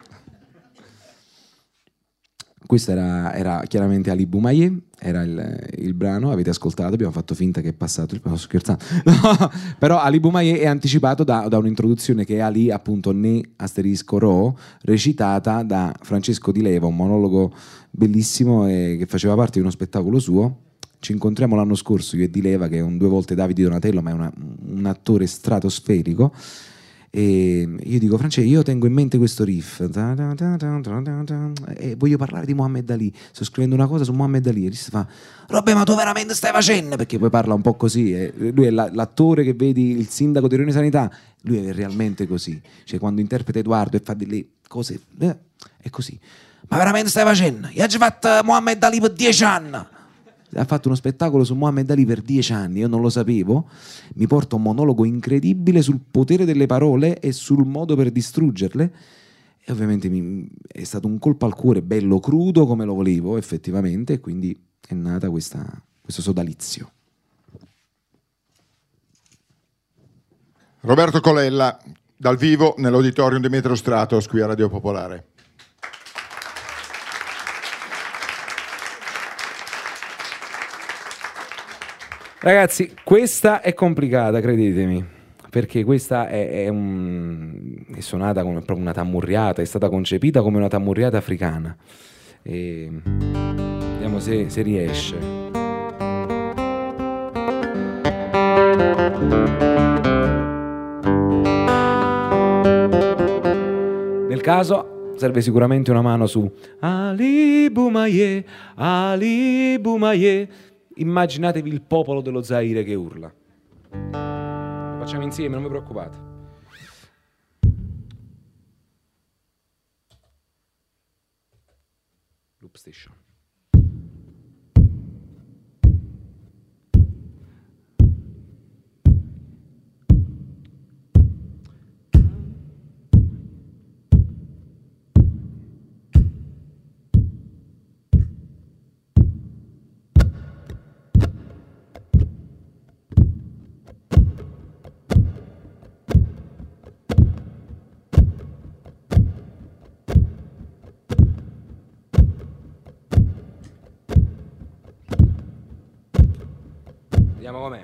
Questo era, era chiaramente Ali Boumaier, era il, il brano, avete ascoltato, abbiamo fatto finta che è passato, sto scherzando. No, però Ali Boumaier è anticipato da, da un'introduzione che è Ali, appunto, ne asterisco ro, recitata da Francesco Di Leva, un monologo bellissimo e che faceva parte di uno spettacolo suo. Ci incontriamo l'anno scorso, io e Di Leva, che è un due volte Davide Donatello, ma è una, un attore stratosferico. E io dico: Francesco, io tengo in mente questo riff e voglio parlare di Muhammad Ali, sto scrivendo una cosa su Muhammad Ali, e lui si fa: Robè, ma tu veramente stai facendo? Perché poi parla un po' così, e lui è la, l'attore che vedi, il sindaco di Rione Sanità, lui è realmente così, cioè quando interpreta Edoardo e fa delle cose eh, è così. Ma veramente stai facendo? Io ho già fatto Muhammad Ali per dieci anni. Ha fatto uno spettacolo su Muhammad Ali per dieci anni, io non lo sapevo, mi porta un monologo incredibile sul potere delle parole e sul modo per distruggerle, e ovviamente mi, è stato un colpo al cuore bello crudo come lo volevo effettivamente, e quindi è nata questa, questo sodalizio. Roberto Colella dal vivo nell'auditorium di Metro Stratos qui a Radio Popolare. Ragazzi, questa è complicata, credetemi, perché questa è, è, un, è suonata come proprio una tammurriata, è stata concepita come una tammurriata africana. E vediamo se, se riesce. Nel caso serve sicuramente una mano su Ali Boumaier, Ali Boumaier. Immaginatevi il popolo dello Zaire che urla. Lo facciamo insieme, non vi preoccupate. Loop station. Vediamo com'è.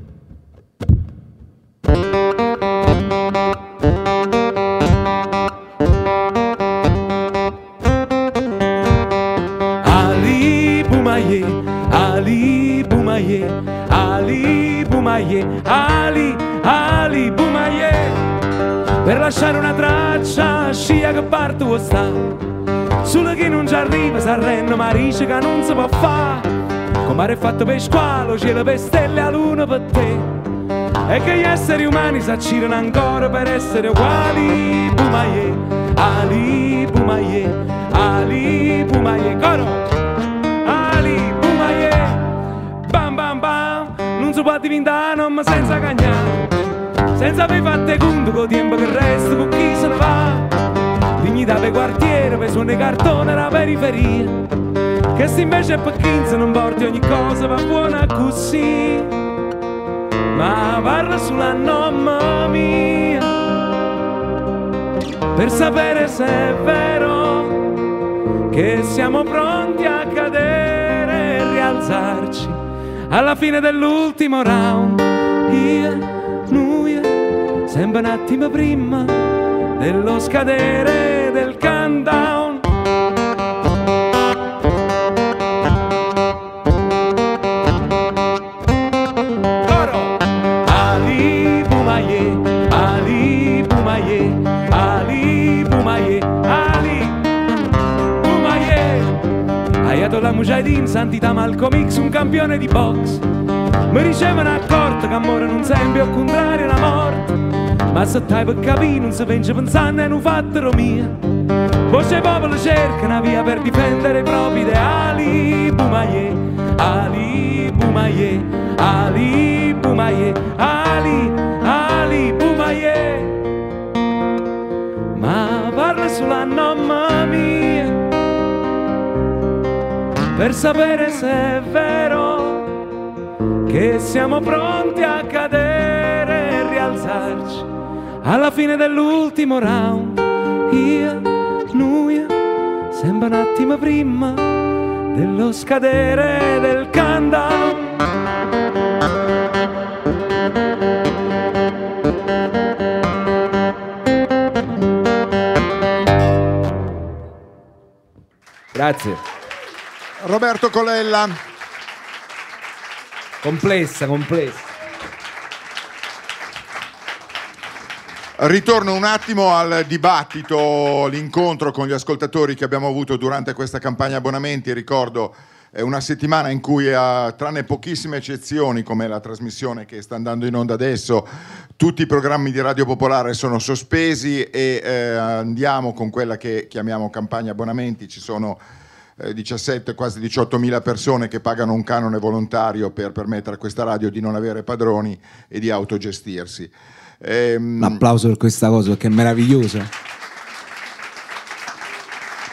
Ali Boumaier, Ali Boumaier, Ali Boumaier, Ali, Ali Boumaier. Per lasciare una traccia, scia che parte vuoi sta. Solo che non ci arriva, Sanremo, ma dice che non si può fare. Come è fatto per squalo, cielo per stelle, a luna per te. E che gli esseri umani si accirano ancora per essere uguali. Boumaier, Ali Boumaier, Ali Boumaier, coro! Ali Boumaier, bam bam bam. Non si può diventare nome senza cagnare, senza aver fatto conto con il tempo che resta, con chi se ne va. Dignità per quartiere, per suoni cartone alla periferia, che se invece è per quindici non porti ogni cosa va buona così. Ma parla sulla nonna mia, per sapere se è vero che siamo pronti a cadere e rialzarci alla fine dell'ultimo round. Io, noi, sempre un attimo prima dello scadere del countdown. La Mujahideen, Santità Malcolm X, un campione di box. Mi ricevono accorto che amore non sempre al contrario la morte. Ma se stai per capire non si vince pensando e non fattero mia. Voce i popoli cerca una via per difendere i propri ideali. Boumaier, Ali Boumaier, Ali Boumaier, Ali, Ali Boumaier. Ma parla sulla nonna mia, per sapere se è vero che siamo pronti a cadere e rialzarci alla fine dell'ultimo round. Io, noi, sembra un attimo prima dello scadere del countdown. Grazie. Roberto Colella. Complessa, complessa. Ritorno un attimo al dibattito, l'incontro con gli ascoltatori che abbiamo avuto durante questa campagna abbonamenti. Ricordo, è una settimana in cui, eh, tranne pochissime eccezioni, come la trasmissione che sta andando in onda adesso, tutti i programmi di Radio Popolare sono sospesi e eh, andiamo con quella che chiamiamo campagna abbonamenti. Ci sono diciassette, quasi diciottomila persone che pagano un canone volontario per permettere a questa radio di non avere padroni e di autogestirsi. Ehm... Un applauso per questa cosa, che è meravigliosa.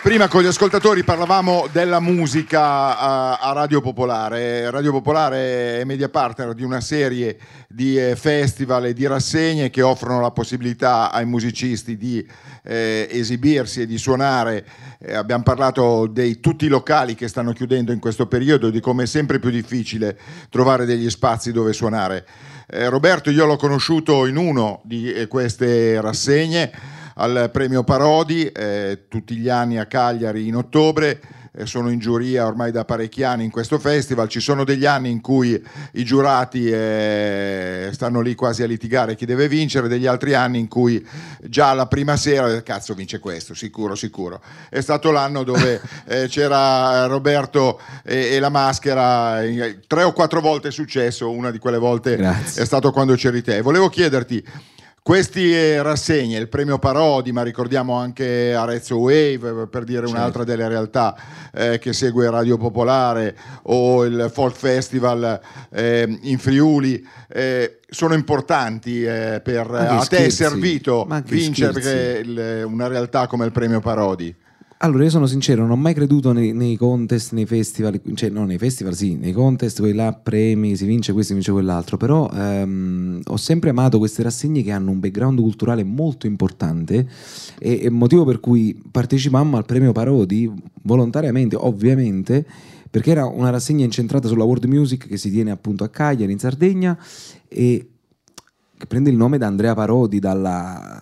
Prima con gli ascoltatori parlavamo della musica a, a Radio Popolare. Radio Popolare è media partner di una serie di eh, festival e di rassegne che offrono la possibilità ai musicisti di eh, esibirsi e di suonare. Eh, abbiamo parlato di tutti i locali che stanno chiudendo in questo periodo, di come è sempre più difficile trovare degli spazi dove suonare. Eh, Roberto, io l'ho conosciuto in uno di eh, queste rassegne, al premio Parodi, eh, tutti gli anni a Cagliari in ottobre. Eh, sono in giuria ormai da parecchi anni in questo festival. Ci sono degli anni in cui i giurati eh, stanno lì quasi a litigare chi deve vincere, degli altri anni in cui già la prima sera cazzo vince questo, sicuro sicuro. È stato l'anno dove eh, c'era Roberto e, e la Maschera, eh, tre o quattro volte è successo, una di quelle volte Grazie. È stato quando c'eri te. Volevo chiederti, questi eh, rassegne, il premio Parodi, ma ricordiamo anche Arezzo Wave, per dire certo. un'altra delle realtà eh, che segue Radio Popolare, o il Folk Festival eh, in Friuli, eh, sono importanti eh, per a te è servito vincere il, una realtà come il premio Parodi. Allora, io sono sincero, non ho mai creduto nei, nei contest, nei festival, cioè no, nei festival sì, nei contest, quelli là, premi, si vince questo, si vince quell'altro, però ehm, ho sempre amato queste rassegne che hanno un background culturale molto importante, e, e motivo per cui partecipammo al premio Parodi volontariamente, ovviamente, perché era una rassegna incentrata sulla world music che si tiene appunto a Cagliari, in Sardegna, e che prende il nome da Andrea Parodi, dalla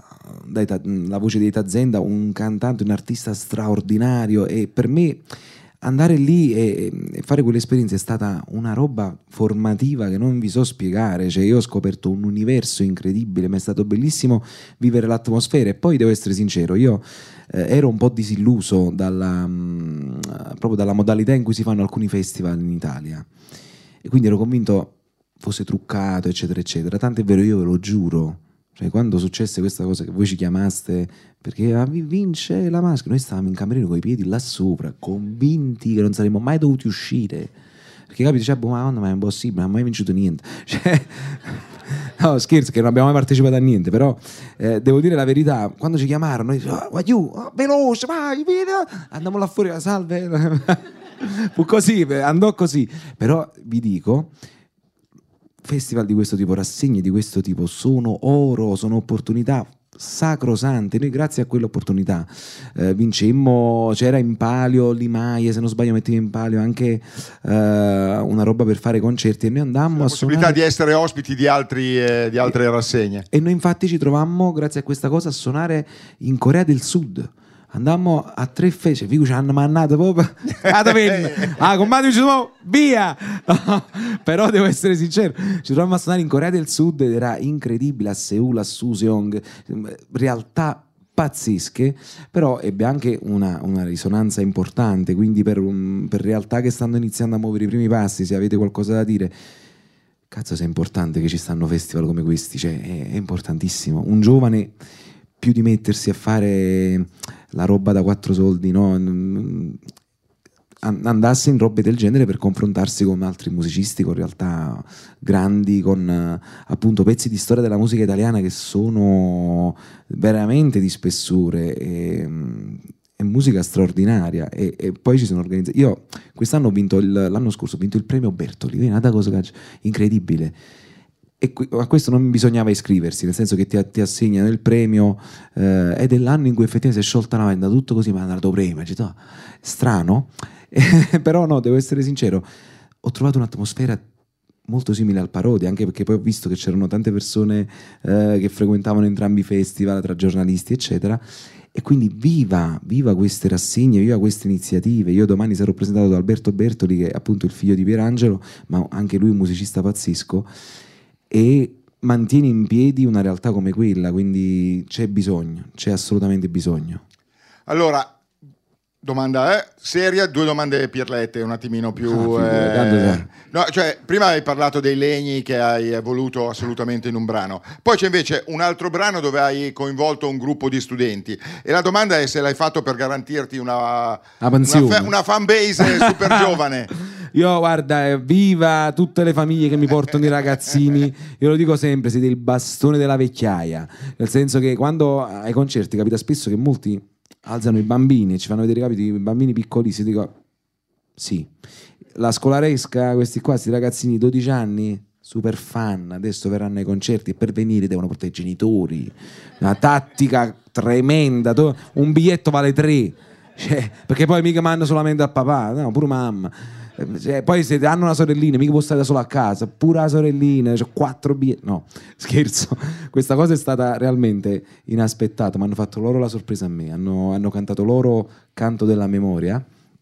la voce di Tazenda, un cantante, un artista straordinario, e per me andare lì e, e fare quell'esperienza è stata una roba formativa che non vi so spiegare. Cioè, io ho scoperto un universo incredibile, mi è stato bellissimo vivere l'atmosfera. E poi devo essere sincero, io eh, ero un po' disilluso dalla, mh, proprio dalla modalità in cui si fanno alcuni festival in Italia, e quindi ero convinto fosse truccato, eccetera eccetera. Tanto è vero, io ve lo giuro, cioè, quando successe questa cosa che voi ci chiamaste perché ah, vince la Maschera, noi stavamo in camerino con i piedi là sopra, convinti che non saremmo mai dovuti uscire, perché capito, cioè, boh, ma non è impossibile, non ha mai vinto niente, cioè, no scherzo, che non abbiamo mai partecipato a niente, però eh, devo dire la verità, quando ci chiamarono noi dicevamo, oh, giù, oh, veloce, vai, andiamo là fuori, salve, fu così, andò così, però vi dico, festival di questo tipo, rassegne di questo tipo sono oro, sono opportunità sacrosante. Noi grazie a quell'opportunità eh, vincemmo, c'era in palio Limaie, se non sbaglio metteva in palio anche eh, una roba per fare concerti, e noi andammo la a possibilità suonare... di essere ospiti di, altri, eh, di altre rassegne, e noi infatti ci trovammo grazie a questa cosa a suonare in Corea del Sud. Andammo a tre feste, figo ci hanno mandato proprio ah, comando diciamo via no, però devo essere sincero, ci trovammo a suonare in Corea del Sud ed era incredibile, a Seul, a Suseong, realtà pazzesche, però ebbe anche una, una risonanza importante, quindi per, un, per realtà che stanno iniziando a muovere i primi passi, se avete qualcosa da dire, cazzo, se è importante che ci stanno festival come questi, cioè è, è importantissimo. Un giovane, più di mettersi a fare la roba da quattro soldi, no, andasse in robe del genere per confrontarsi con altri musicisti, con realtà grandi, con appunto pezzi di storia della musica italiana che sono veramente di spessore, e, è musica straordinaria. E, e poi ci sono organizzati, io quest'anno ho vinto il, l'anno scorso ho vinto il premio Bertoli, è una cosa incredibile. E a questo non bisognava iscriversi, nel senso che ti, ti assegnano il premio eh, ed è l'anno in cui effettivamente si è sciolta la venda, tutto così, ma è andato premio, cioè, strano, eh, però no, devo essere sincero, ho trovato un'atmosfera molto simile al Parodi, anche perché poi ho visto che c'erano tante persone eh, che frequentavano entrambi i festival, tra giornalisti eccetera, e quindi viva, viva queste rassegne, viva queste iniziative. Io domani sarò presentato da Alberto Bertoli, che è appunto il figlio di Pierangelo, ma anche lui un musicista pazzesco, e mantiene in piedi una realtà come quella, quindi c'è bisogno, c'è assolutamente bisogno. Allora, domanda eh, seria, due domande pirlette, un attimino più ah, eh, no, cioè, prima hai parlato dei legni che hai voluto assolutamente in un brano, poi c'è invece un altro brano dove hai coinvolto un gruppo di studenti, e la domanda è se l'hai fatto per garantirti una, una, fa, una fan base super giovane. Io guarda, viva tutte le famiglie che mi portano i ragazzini, io lo dico sempre, siete il bastone della vecchiaia, nel senso che quando ai concerti capita spesso che molti alzano i bambini e ci fanno vedere i capiti, i bambini piccolissimi, dico sì. La scolaresca, questi qua, questi ragazzini di dodici anni, super fan, adesso verranno ai concerti e per venire devono portare i genitori, una tattica tremenda, un biglietto vale tre, cioè, perché poi mica mando solamente a papà, no, pure mamma. Cioè, poi se hanno una sorellina mica può stare da sola a casa, pure la sorellina, c'ho quattro biglietti, no, scherzo, questa cosa è stata realmente inaspettata, ma hanno fatto loro la sorpresa a me, hanno, hanno cantato loro Canto della Memoria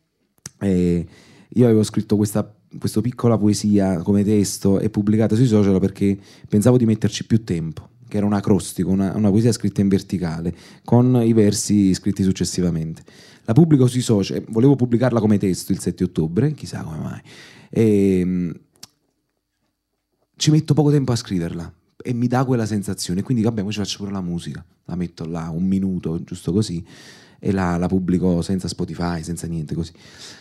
e io avevo scritto questa, questa piccola poesia come testo e pubblicata sui social perché pensavo di metterci più tempo, che era un acrostico, una, una poesia scritta in verticale con i versi scritti successivamente. La pubblico sui social, volevo pubblicarla come testo il sette ottobre, chissà come mai, e mh, ci metto poco tempo a scriverla e mi dà quella sensazione, quindi vabbè, poi ci faccio pure la musica, la metto là un minuto, giusto così, e la, la pubblico senza Spotify, senza niente, così.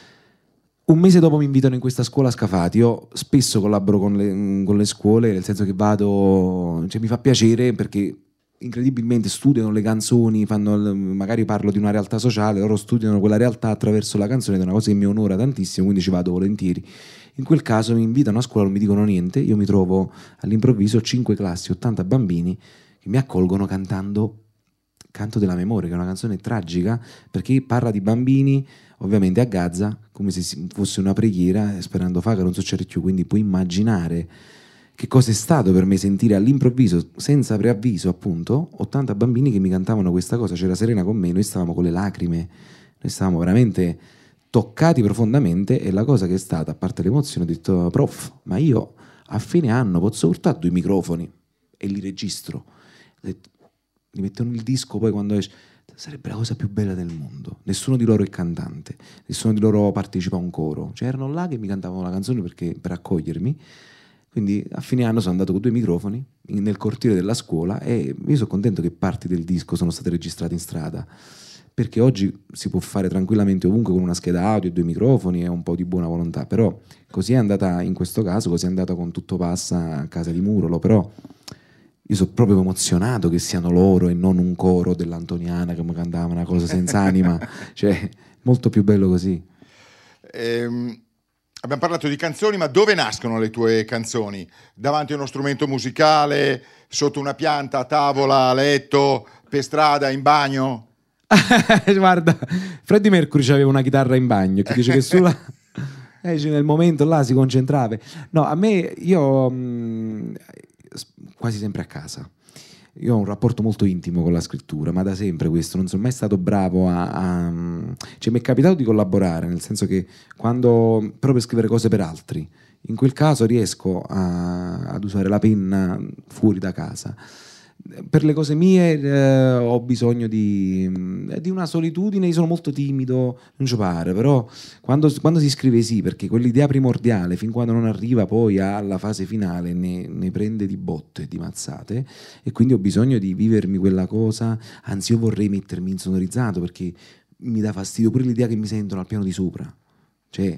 Un mese dopo mi invitano in questa scuola Scafati. Io spesso collaboro con le, con le scuole, nel senso che vado, cioè mi fa piacere perché incredibilmente studiano le canzoni, fanno, magari parlo di una realtà sociale, loro studiano quella realtà attraverso la canzone ed è una cosa che mi onora tantissimo, quindi ci vado volentieri. In quel caso mi invitano a scuola, non mi dicono niente, io mi trovo all'improvviso cinque classi, ottanta bambini che mi accolgono cantando Canto della Memoria, che è una canzone tragica perché parla di bambini ovviamente a Gaza, come se fosse una preghiera, sperando fa che non succeda più, quindi puoi immaginare che cosa è stato per me sentire all'improvviso, senza preavviso appunto, ottanta bambini che mi cantavano questa cosa. C'era Serena con me, noi stavamo con le lacrime, noi stavamo veramente toccati profondamente e la cosa che è stata, a parte l'emozione, ho detto prof, ma io a fine anno posso portare due microfoni e li registro, ho detto, li metto nel disco poi quando esce. Sarebbe la cosa più bella del mondo. Nessuno di loro è cantante, nessuno di loro partecipa a un coro, cioè erano là che mi cantavano la canzone perché, per accogliermi. Quindi a fine anno sono andato con due microfoni nel cortile della scuola e io sono contento che parti del disco sono state registrate in strada, perché oggi si può fare tranquillamente ovunque con una scheda audio e due microfoni e un po' di buona volontà, però così è andata in questo caso, così è andata con Tutto Passa a casa di Murolo, però io sono proprio emozionato che siano loro e non un coro dell'Antoniana che mi cantava una cosa senza anima, cioè molto più bello così. Ehm, abbiamo parlato di canzoni, ma dove nascono le tue canzoni? Davanti a uno strumento musicale, sotto una pianta, a tavola, a letto, per strada, in bagno? Guarda, Freddie Mercury aveva una chitarra in bagno che dice che sulla eh, nel momento là si concentrava. No, a me, io mh, quasi sempre a casa. Io ho un rapporto molto intimo con la scrittura, ma da sempre questo, non sono mai stato bravo a, a... Cioè mi è capitato di collaborare, nel senso che quando, proprio per scrivere cose per altri, in quel caso riesco a, ad usare la penna fuori da casa. Per le cose mie eh, ho bisogno di, di una solitudine, io sono molto timido, non ci pare, però quando, quando si scrive sì, perché quell'idea primordiale fin quando non arriva poi alla fase finale ne, ne prende di botte, di mazzate, e quindi ho bisogno di vivermi quella cosa, anzi io vorrei mettermi insonorizzato perché mi dà fastidio pure l'idea che mi sentono al piano di sopra, cioè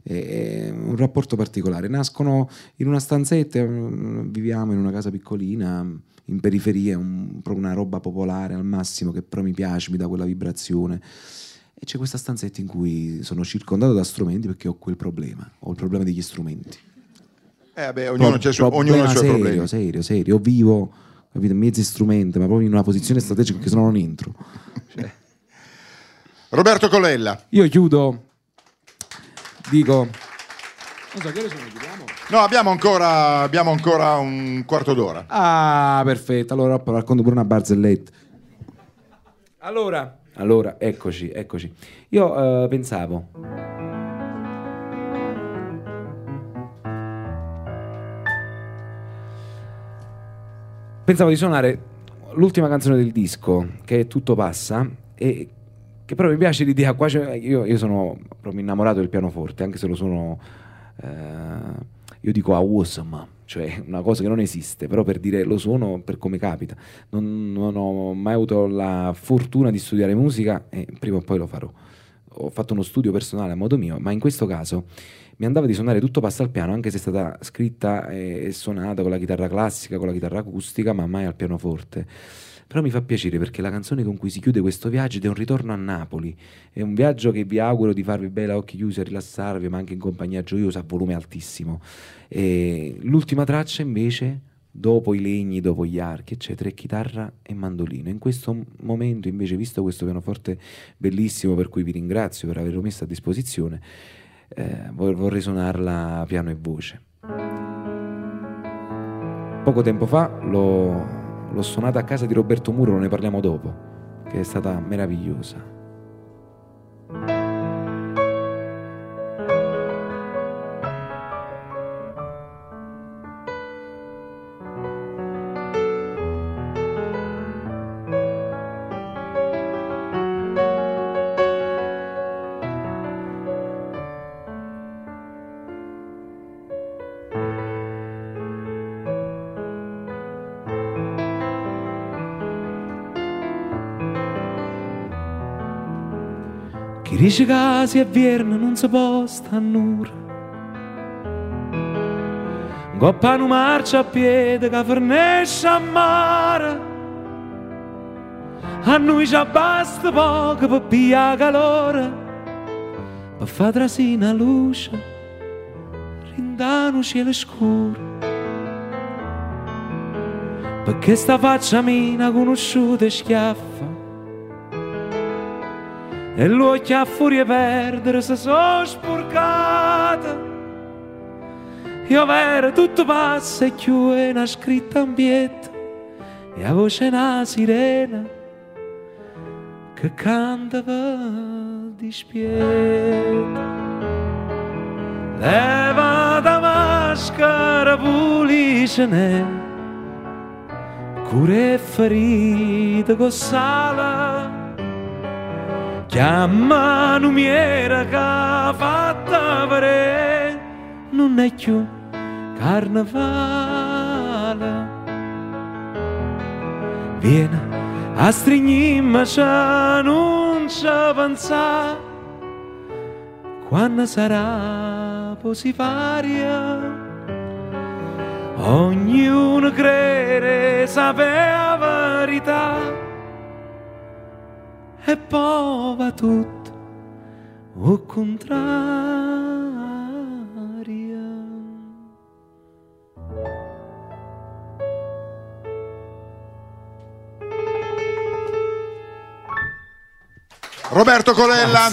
è un rapporto particolare. Nascono in una stanzetta, viviamo in una casa piccolina in periferia, un, proprio una roba popolare al massimo che però mi piace, mi dà quella vibrazione, e c'è questa stanzetta in cui sono circondato da strumenti perché ho quel problema, ho il problema degli strumenti. Eh beh, ognuno c'è su, ognuno ha i suoi serio, problemi. Serio, serio, io vivo, capito, mezzi strumenti, ma proprio in una posizione strategica perché sennò non entro. Cioè. Roberto Colella. Io chiudo, dico... Non so, che ore sono, chiudiamo? No, abbiamo ancora, abbiamo ancora un quarto d'ora. Ah, perfetto. Allora racconto pure una barzelletta. Allora, allora eccoci, eccoci. Io uh, pensavo. Pensavo di suonare l'ultima canzone del disco, che è Tutto Passa, e che però mi piace l'idea qua. Cioè, io, io sono proprio innamorato del pianoforte, anche se lo sono. Uh, io dico awesome, cioè una cosa che non esiste, però per dire lo suono per come capita. Non, non ho mai avuto la fortuna di studiare musica e prima o poi lo farò. Ho fatto uno studio personale a modo mio, ma in questo caso mi andava di suonare Tutto Passa al piano, anche se è stata scritta e suonata con la chitarra classica, con la chitarra acustica, ma mai al pianoforte. Però mi fa piacere perché la canzone con cui si chiude questo viaggio ed è un ritorno a Napoli, è un viaggio che vi auguro di farvi bene a occhi chiusi, a rilassarvi, ma anche in compagnia gioiosa, a volume altissimo. E l'ultima traccia invece, dopo i legni, dopo gli archi, eccetera, è chitarra e mandolino. In questo momento invece, visto questo pianoforte bellissimo, per cui vi ringrazio per averlo messo a disposizione, eh, vorrei suonarla piano e voce. Poco tempo fa l'ho... L'ho suonata a casa di Roberto Murolo, ne parliamo dopo, che è stata meravigliosa. Chi dice che si è vierno non si può sta n'ora, coppa non marcia a piede che fornisce a mare, a noi ci basta poco per pigliare calore, per fare trasina luce rindano cielo scuro, perché sta faccia mia conosciuta e schiaffa e l'occhio a furia perdere se sono sporcata. Io vero tutto passa e più è una scritta in pietra e a voce una sirena che canta per dispieta. Leva da maschera puliscene, cure e ferite con sala, chiama numiera che ha fatta per non è più carnevale. Vieni a stringimmi se non ci pensa, quando sarà posivaria, ognuno crede sapere la verità e poi va tutto o contraria. Roberto Colella,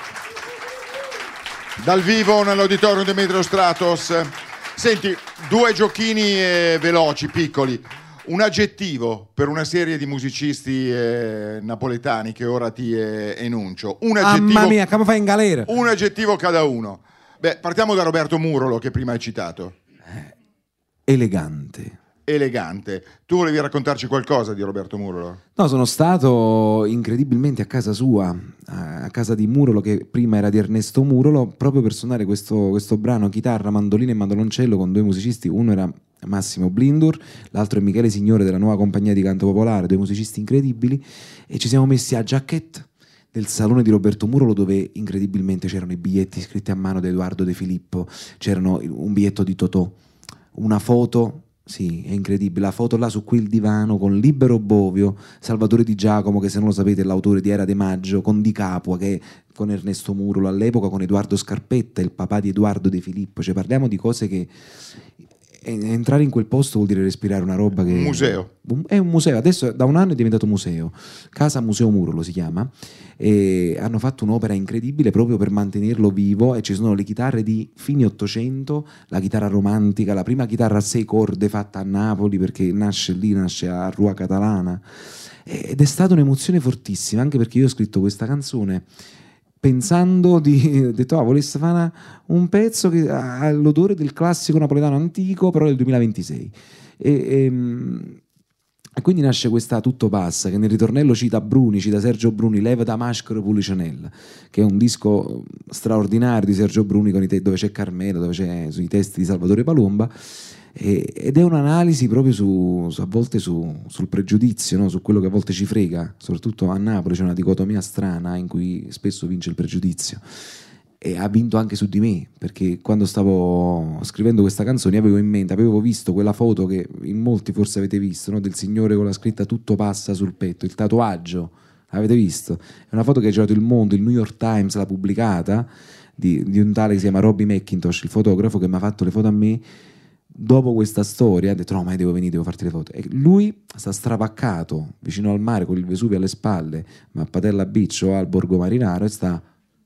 dal vivo nell'auditorium di Metro Stratos. Senti, due giochini eh, veloci, piccoli. Un aggettivo per una serie di musicisti eh, napoletani che ora ti eh, enuncio. Un aggettivo, mamma mia, come fai in galera? Un aggettivo cada uno. Beh, partiamo da Roberto Murolo, che prima hai citato. Elegante. Elegante. Tu volevi raccontarci qualcosa di Roberto Murolo? No, sono stato incredibilmente a casa sua, a casa di Murolo, che prima era di Ernesto Murolo, proprio per suonare questo, questo brano, chitarra, mandolino e mandoloncello, con due musicisti. Uno era Massimo Blindur, l'altro è Michele Signore della Nuova Compagnia di Canto Popolare, due musicisti incredibili, e ci siamo messi a giacchetta del salone di Roberto Murolo, dove incredibilmente c'erano i biglietti scritti a mano da Edoardo De Filippo, c'erano un biglietto di Totò, una foto. Sì, è incredibile, la foto là su quel divano con Libero Bovio, Salvatore Di Giacomo, che se non lo sapete è l'autore di Era de Maggio, con Di Capua, che con Ernesto Murolo all'epoca, con Edoardo Scarpetta, il papà di Edoardo De Filippo. Cioè parliamo di cose che... entrare in quel posto vuol dire respirare una roba che... Un museo. È un museo, adesso da un anno è diventato museo. Casa Museo Murolo si chiama, e hanno fatto un'opera incredibile proprio per mantenerlo vivo, e ci sono le chitarre di fine Ottocento, la chitarra romantica, la prima chitarra a sei corde fatta a Napoli, perché nasce lì, nasce a Rua Catalana, ed è stata un'emozione fortissima, anche perché io ho scritto questa canzone pensando di, ho detto, ah, volesse fare una, un pezzo che ha l'odore del classico napoletano antico, però del duemilaventisei, e, e, e quindi nasce questa Tutto passa, che nel ritornello cita Bruni, cita Sergio Bruni, Leva da maschera pulicenella, che è un disco straordinario di Sergio Bruni, con i te- dove c'è Carmelo, dove c'è sui testi di Salvatore Palomba, e, ed è un'analisi proprio su, su a volte su, sul pregiudizio, no? Su quello che a volte ci frega, soprattutto a Napoli c'è una dicotomia strana in cui spesso vince il pregiudizio, e ha vinto anche su di me, perché quando stavo scrivendo questa canzone avevo in mente, avevo visto quella foto che in molti forse avete visto, no? Del signore con la scritta "tutto passa" sul petto, il tatuaggio, avete visto? È una foto che ha girato il mondo, il New York Times l'ha pubblicata, di, di un tale che si chiama Robbie McIntosh, il fotografo che mi ha fatto le foto a me. Dopo questa storia ha detto no, ma devo venire, devo farti le foto, e lui sta stravaccato vicino al mare con il Vesuvio alle spalle, ma a Patella Beach o al Borgo Marinaro, e sta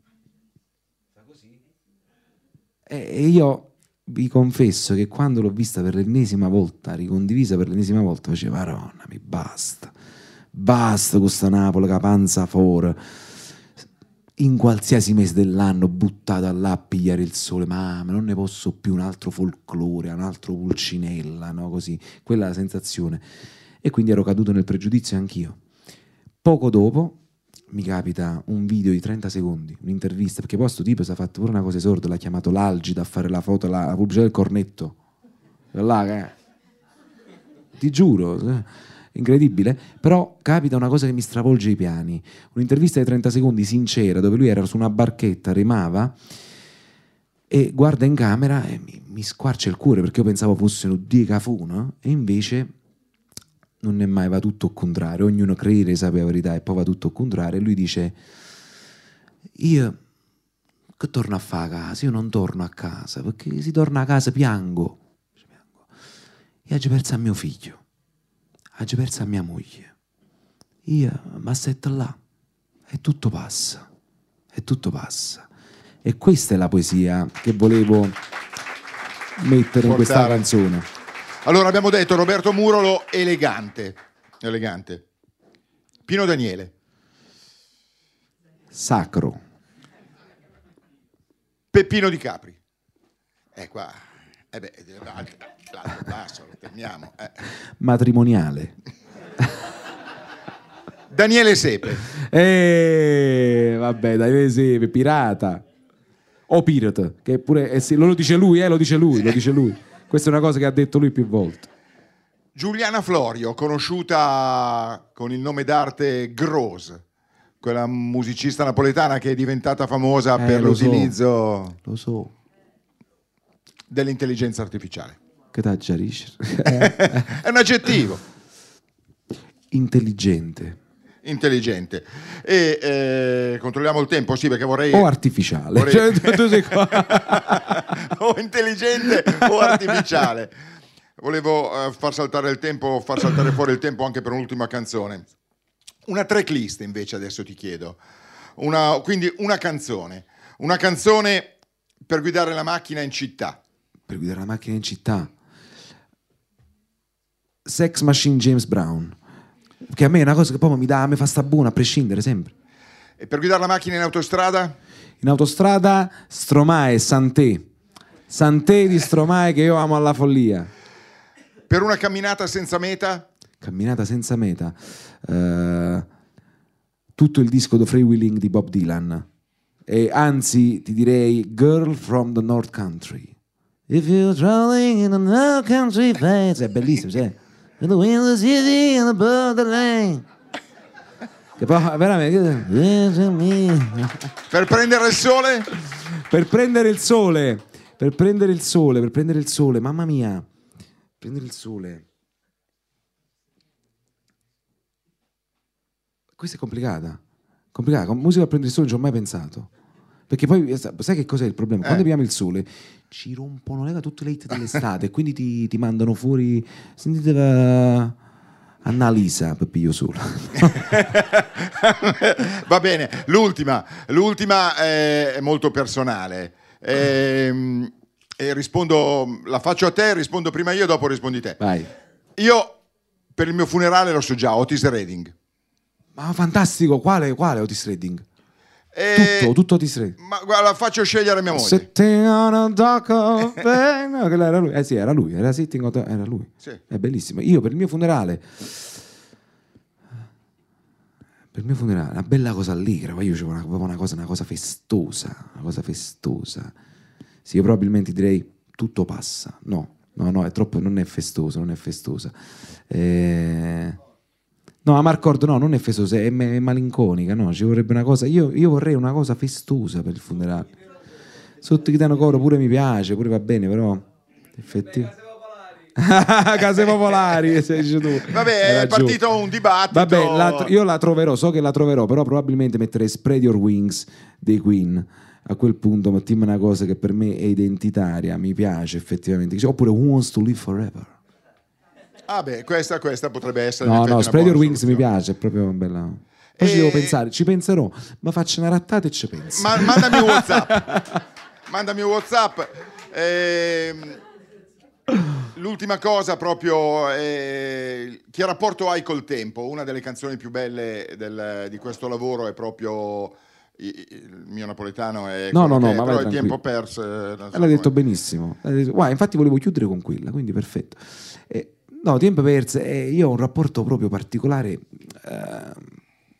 e io vi confesso che quando l'ho vista per l'ennesima volta, ricondivisa per l'ennesima volta, facevo Maronna, mi basta basta con sta Napoli che panza fuori, in qualsiasi mese dell'anno buttata là a pigliare il sole, ma non ne posso più, un altro folklore, un altro Pulcinella, no? Così, quella è la sensazione, e quindi ero caduto nel pregiudizio anch'io. Poco dopo mi capita un video di trenta secondi, un'intervista, perché poi sto tipo si è fatto pure una cosa sorda, l'ha chiamato l'Algida a fare la foto, la, la pubblicità del cornetto, là, che... ti giuro, incredibile. Però capita una cosa che mi stravolge i piani, un'intervista di trenta secondi sincera, dove lui era su una barchetta, remava e guarda in camera e mi, mi squarcia il cuore, perché io pensavo fosse un Dio Cafù, no? E invece non è mai, va tutto al contrario, ognuno crede sapere la verità e poi va tutto al contrario. E lui dice: io che torno a fare a casa? Io non torno a casa, perché si torna a casa piango, io ho perso a mio figlio, ho perso a mia moglie, io mi assetto là e tutto passa, e tutto passa. E questa è la poesia che volevo mettere in questa canzone. Allora abbiamo detto Roberto Murolo, elegante, elegante. Pino Daniele. Sacro. Peppino Di Capri. Eh qua, eh beh, l'altro basso, lo fermiamo. Eh. Matrimoniale. Daniele Sepe. Eh, vabbè, Daniele Sepe, pirata. O pirata, che pure, eh sì, lo dice lui, eh, lo dice lui, lo dice lui. Questa è una cosa che ha detto lui più volte. Giuliana Florio, conosciuta con il nome d'arte Gross, quella musicista napoletana che è diventata famosa eh, per lo l'utilizzo so, lo so. dell'intelligenza artificiale. Che t'aggiarisce? È un aggettivo. Intelligente. Intelligente. E eh, controlliamo il tempo, sì, perché vorrei... O artificiale. Vorrei... Cioè, tu sei qua. o intelligente o artificiale. Volevo uh, far saltare il tempo, far saltare fuori il tempo anche per un'ultima canzone. Una tracklist invece adesso ti chiedo. Una, quindi una canzone. Una canzone per guidare la macchina in città. Per guidare la macchina in città. Sex Machine James Brown. Che a me è una cosa che poi mi dà, mi fa sta buona a prescindere sempre. E per guidare la macchina in autostrada? In autostrada Stromae, Santé. Santé di Stromae, che io amo alla follia. Per una camminata senza meta? Camminata senza meta. Uh, tutto il disco The Freewheeling di Bob Dylan. E anzi ti direi Girl from the North Country. If you're traveling in the North Country place. È bellissimo, sai? In the window city and above the lane. Che poi veramente. Per prendere il sole? Per prendere il sole. Per prendere il sole, per prendere il sole, mamma mia. Prendere il sole. Questa è complicata. Complicata. Con musica a prendere il sole non ci ho mai pensato. Perché poi, sai che cos'è il problema? Quando eh. abbiamo il sole, ci rompono le tutte le hit dell'estate e quindi ti, ti mandano fuori. Sentite la... Annalisa, Peppio Solo. Va bene, l'ultima. L'ultima è molto personale. E, e rispondo, la faccio a te, rispondo prima io, dopo rispondi te. Vai. Io per il mio funerale lo so già, Otis Redding. Ma fantastico, quale, quale Otis Redding? E... Tutto, tutto Otis Redding. Ma guarda, faccio scegliere mia moglie. Sitting on a dock of pain. No, che era lui. Eh sì, era lui, era Sitting on a... era lui. Sì. È bellissimo. Io per il mio funerale per il mio funerale, una bella cosa allegra, poi io c'avevo una, una cosa, una cosa festosa, una cosa festosa. Sì, io probabilmente direi tutto passa. No, no, no, è troppo, non è festosa, non è festosa. Eh... No, la Marcord no, non è festosa, è, è malinconica, no, ci vorrebbe una cosa, io, io vorrei una cosa festosa per il funerale. Sottotitano Coro pure mi piace, pure va bene, però effettivamente Case Popolari, sei tu. Vabbè, è partito giù. Un dibattito. Vabbè, la, io la troverò, so che la troverò, però probabilmente metterei Spread Your Wings dei Queen. A quel punto mettiamo una cosa che per me è identitaria, mi piace effettivamente. Oppure Who Wants to Live Forever. Ah beh, questa, questa potrebbe essere. No, no, Spread Your Wings mi piace, è proprio bella. Poi e... ci devo pensare, ci penserò, ma faccio una rattata e ci penso. Ma, mandami un WhatsApp. Mandami un WhatsApp. Ehm... L'ultima cosa proprio, eh, che rapporto hai col tempo? Una delle canzoni più belle del, di questo lavoro è proprio il mio napoletano è no no no te, ma però vai, è tempo perso, eh, so l'hai detto benissimo. Wow, infatti volevo chiudere con quella, quindi perfetto. Eh, no, tempo perso, eh, io ho un rapporto proprio particolare, eh,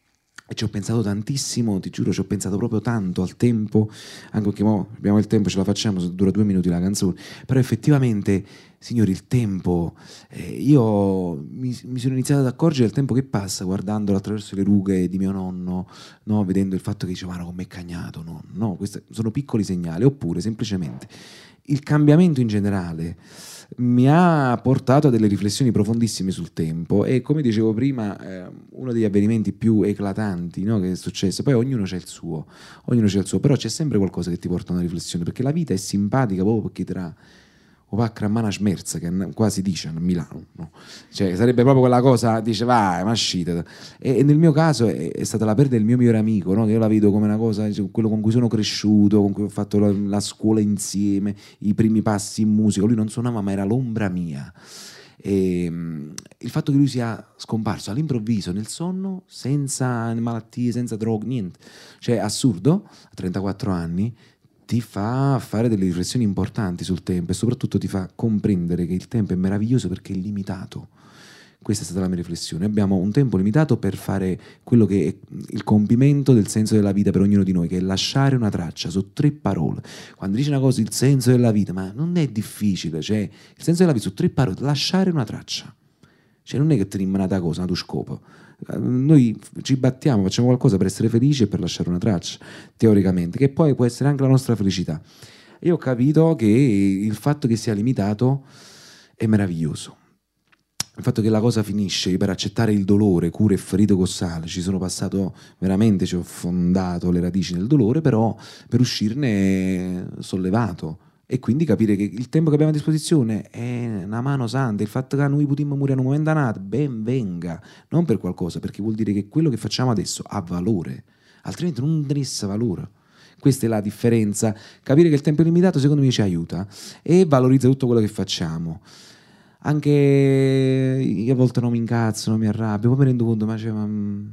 e ci ho pensato tantissimo, ti giuro, ci ho pensato proprio tanto al tempo, anche perché mo abbiamo il tempo, ce la facciamo, dura due minuti la canzone, però effettivamente, signori, il tempo, eh, io mi, mi sono iniziato ad accorgere del tempo che passa guardandolo attraverso le rughe di mio nonno, no? Vedendo il fatto che diceva, ma come è cagnato, no, no, questi sono piccoli segnali, oppure semplicemente il cambiamento in generale mi ha portato a delle riflessioni profondissime sul tempo e, come dicevo prima, eh, uno degli avvenimenti più eclatanti, no, che è successo, poi ognuno c'è il suo, ognuno c'è il suo, però c'è sempre qualcosa che ti porta a una riflessione, perché la vita è simpatica proprio perché tra o va a cramana smerza, che quasi dice a Milano, no? Cioè sarebbe proprio quella cosa, dice vai, ma scita. E, e nel mio caso è, è stata la perdita del mio migliore amico, no? Che io la vedo come una cosa, cioè, quello con cui sono cresciuto, con cui ho fatto la, la scuola insieme, i primi passi in musica. Lui non suonava, ma era l'ombra mia. E, um, il fatto che lui sia scomparso all'improvviso nel sonno, senza malattie, senza droghe, niente, cioè assurdo, a trentaquattro anni, ti fa fare delle riflessioni importanti sul tempo e soprattutto ti fa comprendere che il tempo è meraviglioso perché è limitato. Questa è stata la mia riflessione. Abbiamo un tempo limitato per fare quello che è il compimento del senso della vita per ognuno di noi, che è lasciare una traccia su tre parole. Quando dici una cosa, il senso della vita, ma non è difficile, cioè il senso della vita su tre parole, lasciare una traccia. Cioè non è che ti rimane una cosa, una tu scopo. Noi ci battiamo, facciamo qualcosa per essere felici e per lasciare una traccia, teoricamente, che poi può essere anche la nostra felicità. Io ho capito che il fatto che sia limitato è meraviglioso. Il fatto che la cosa finisce, per accettare il dolore, cura e ferito con sale, ci sono passato veramente, ci ho fondato le radici nel dolore, però per uscirne sollevato. E quindi capire che il tempo che abbiamo a disposizione è una mano santa, il fatto che noi potremmo morire in un momento nato, ben venga, non per qualcosa, perché vuol dire che quello che facciamo adesso ha valore, altrimenti non avesse valore. Questa è la differenza, capire che il tempo è limitato secondo me ci aiuta e valorizza tutto quello che facciamo. Anche io a volte non mi incazzo, non mi arrabbio, poi mi rendo conto, ma, cioè, ma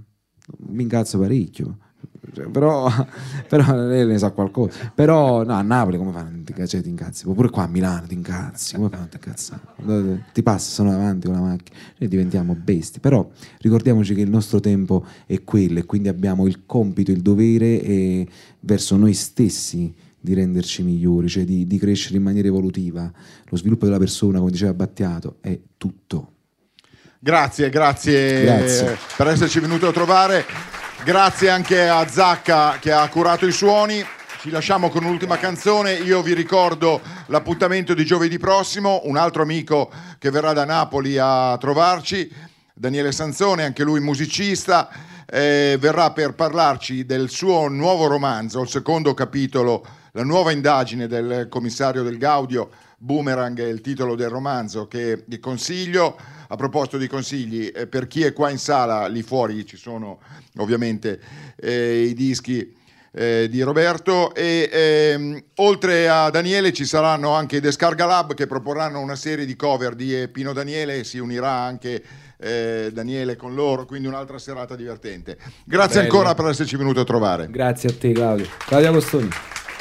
mi incazzo parecchio. Però, però lei ne sa qualcosa. Però no, a Napoli come fanno? Cioè, ti incazzi, pure qua a Milano ti incazzi, come fanno a incazzare? Ti passano davanti con la macchina, noi diventiamo bestie. Però ricordiamoci che il nostro tempo è quello e quindi abbiamo il compito, il dovere e verso noi stessi di renderci migliori, cioè di, di crescere in maniera evolutiva. Lo sviluppo della persona, come diceva Battiato, è tutto. Grazie, grazie, grazie per esserci venuto a trovare. Grazie anche a Zacca che ha curato i suoni. Ci lasciamo con un'ultima canzone. Io vi ricordo l'appuntamento di giovedì prossimo, un altro amico che verrà da Napoli a trovarci, Daniele Sanzone, anche lui musicista, eh, verrà per parlarci del suo nuovo romanzo, il secondo capitolo, la nuova indagine del commissario del Gaudio. Boomerang è il titolo del romanzo che vi consiglio. A proposito di consigli, eh, per chi è qua in sala, lì fuori ci sono ovviamente eh, i dischi eh, di Roberto e ehm, oltre a Daniele ci saranno anche i Descarga Lab che proporranno una serie di cover di Pino Daniele, si unirà anche eh, Daniele con loro, quindi un'altra serata divertente. Grazie Bello. Ancora per esserci venuto a trovare. Grazie a te Claudio. Claudio Agostoni.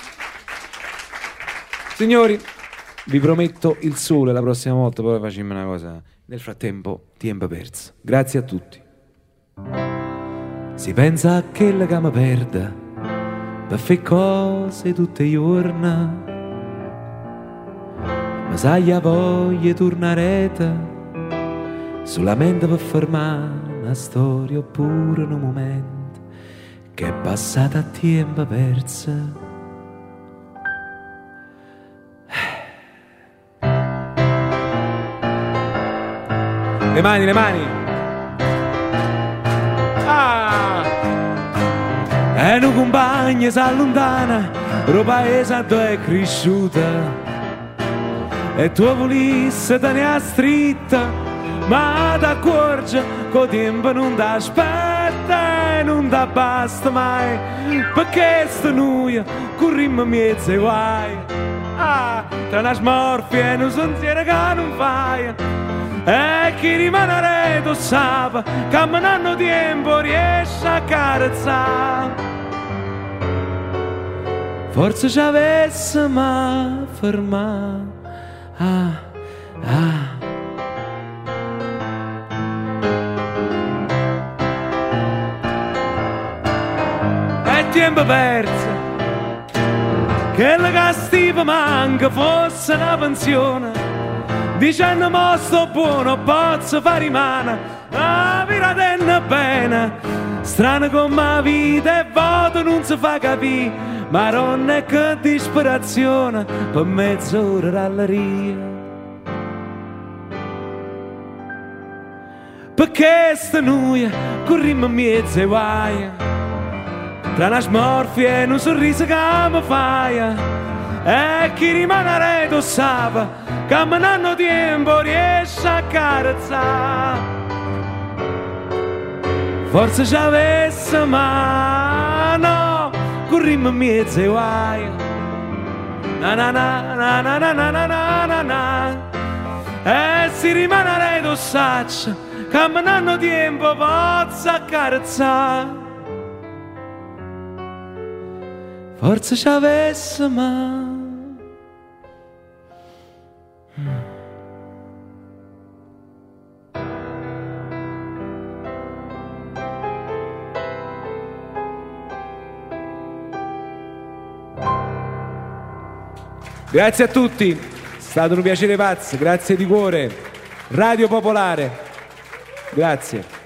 Signori, vi prometto il sole la prossima volta, poi facciamo una cosa. Nel frattempo, tempo perso. Grazie a tutti. Si pensa a quella che mi perda per fare cose tutte i giorni, ma sai a voglia tornarete solamente per fermare una storia oppure un momento che è passato a tempo perso. Le mani, le mani. Ah! E una compagna si allontana, lo paese dove è cresciuta. E tu volisse te ne ha stritta, ma ti accorgi che il tempo non ti aspetta e non ti basta mai, perché sta noia corrimmo mezzo e guai. Ah, tra una smorfia e un sentiero che non fai, e chi rimane tu sa che camminando tempo riesce a carezzare. Forse ci avesse mai fermato. Ah, ah. È tempo perso, che la castiva manca fosse una pensione, dicendo mo sto buono posso fare rimane, la vita tenna bene, strana come la vita e voto non si fa capire, ma non è che disperazione per mezz'ora ralleria. Perché sta noia corrimmo mezzo e guai, tra una smorfia e un sorriso che mi fai, e chi rimane tu sa che camminando tempo riesce a carezzare. Forse ci avesse ma no, corrimmo mezzo e guai. Na na na na na na na na na na. E si rimane tu saccia, camminando tempo posso accarezzare. Forse ci avesse ma grazie a tutti, è stato un piacere pazzo, grazie di cuore. Radio Popolare, grazie.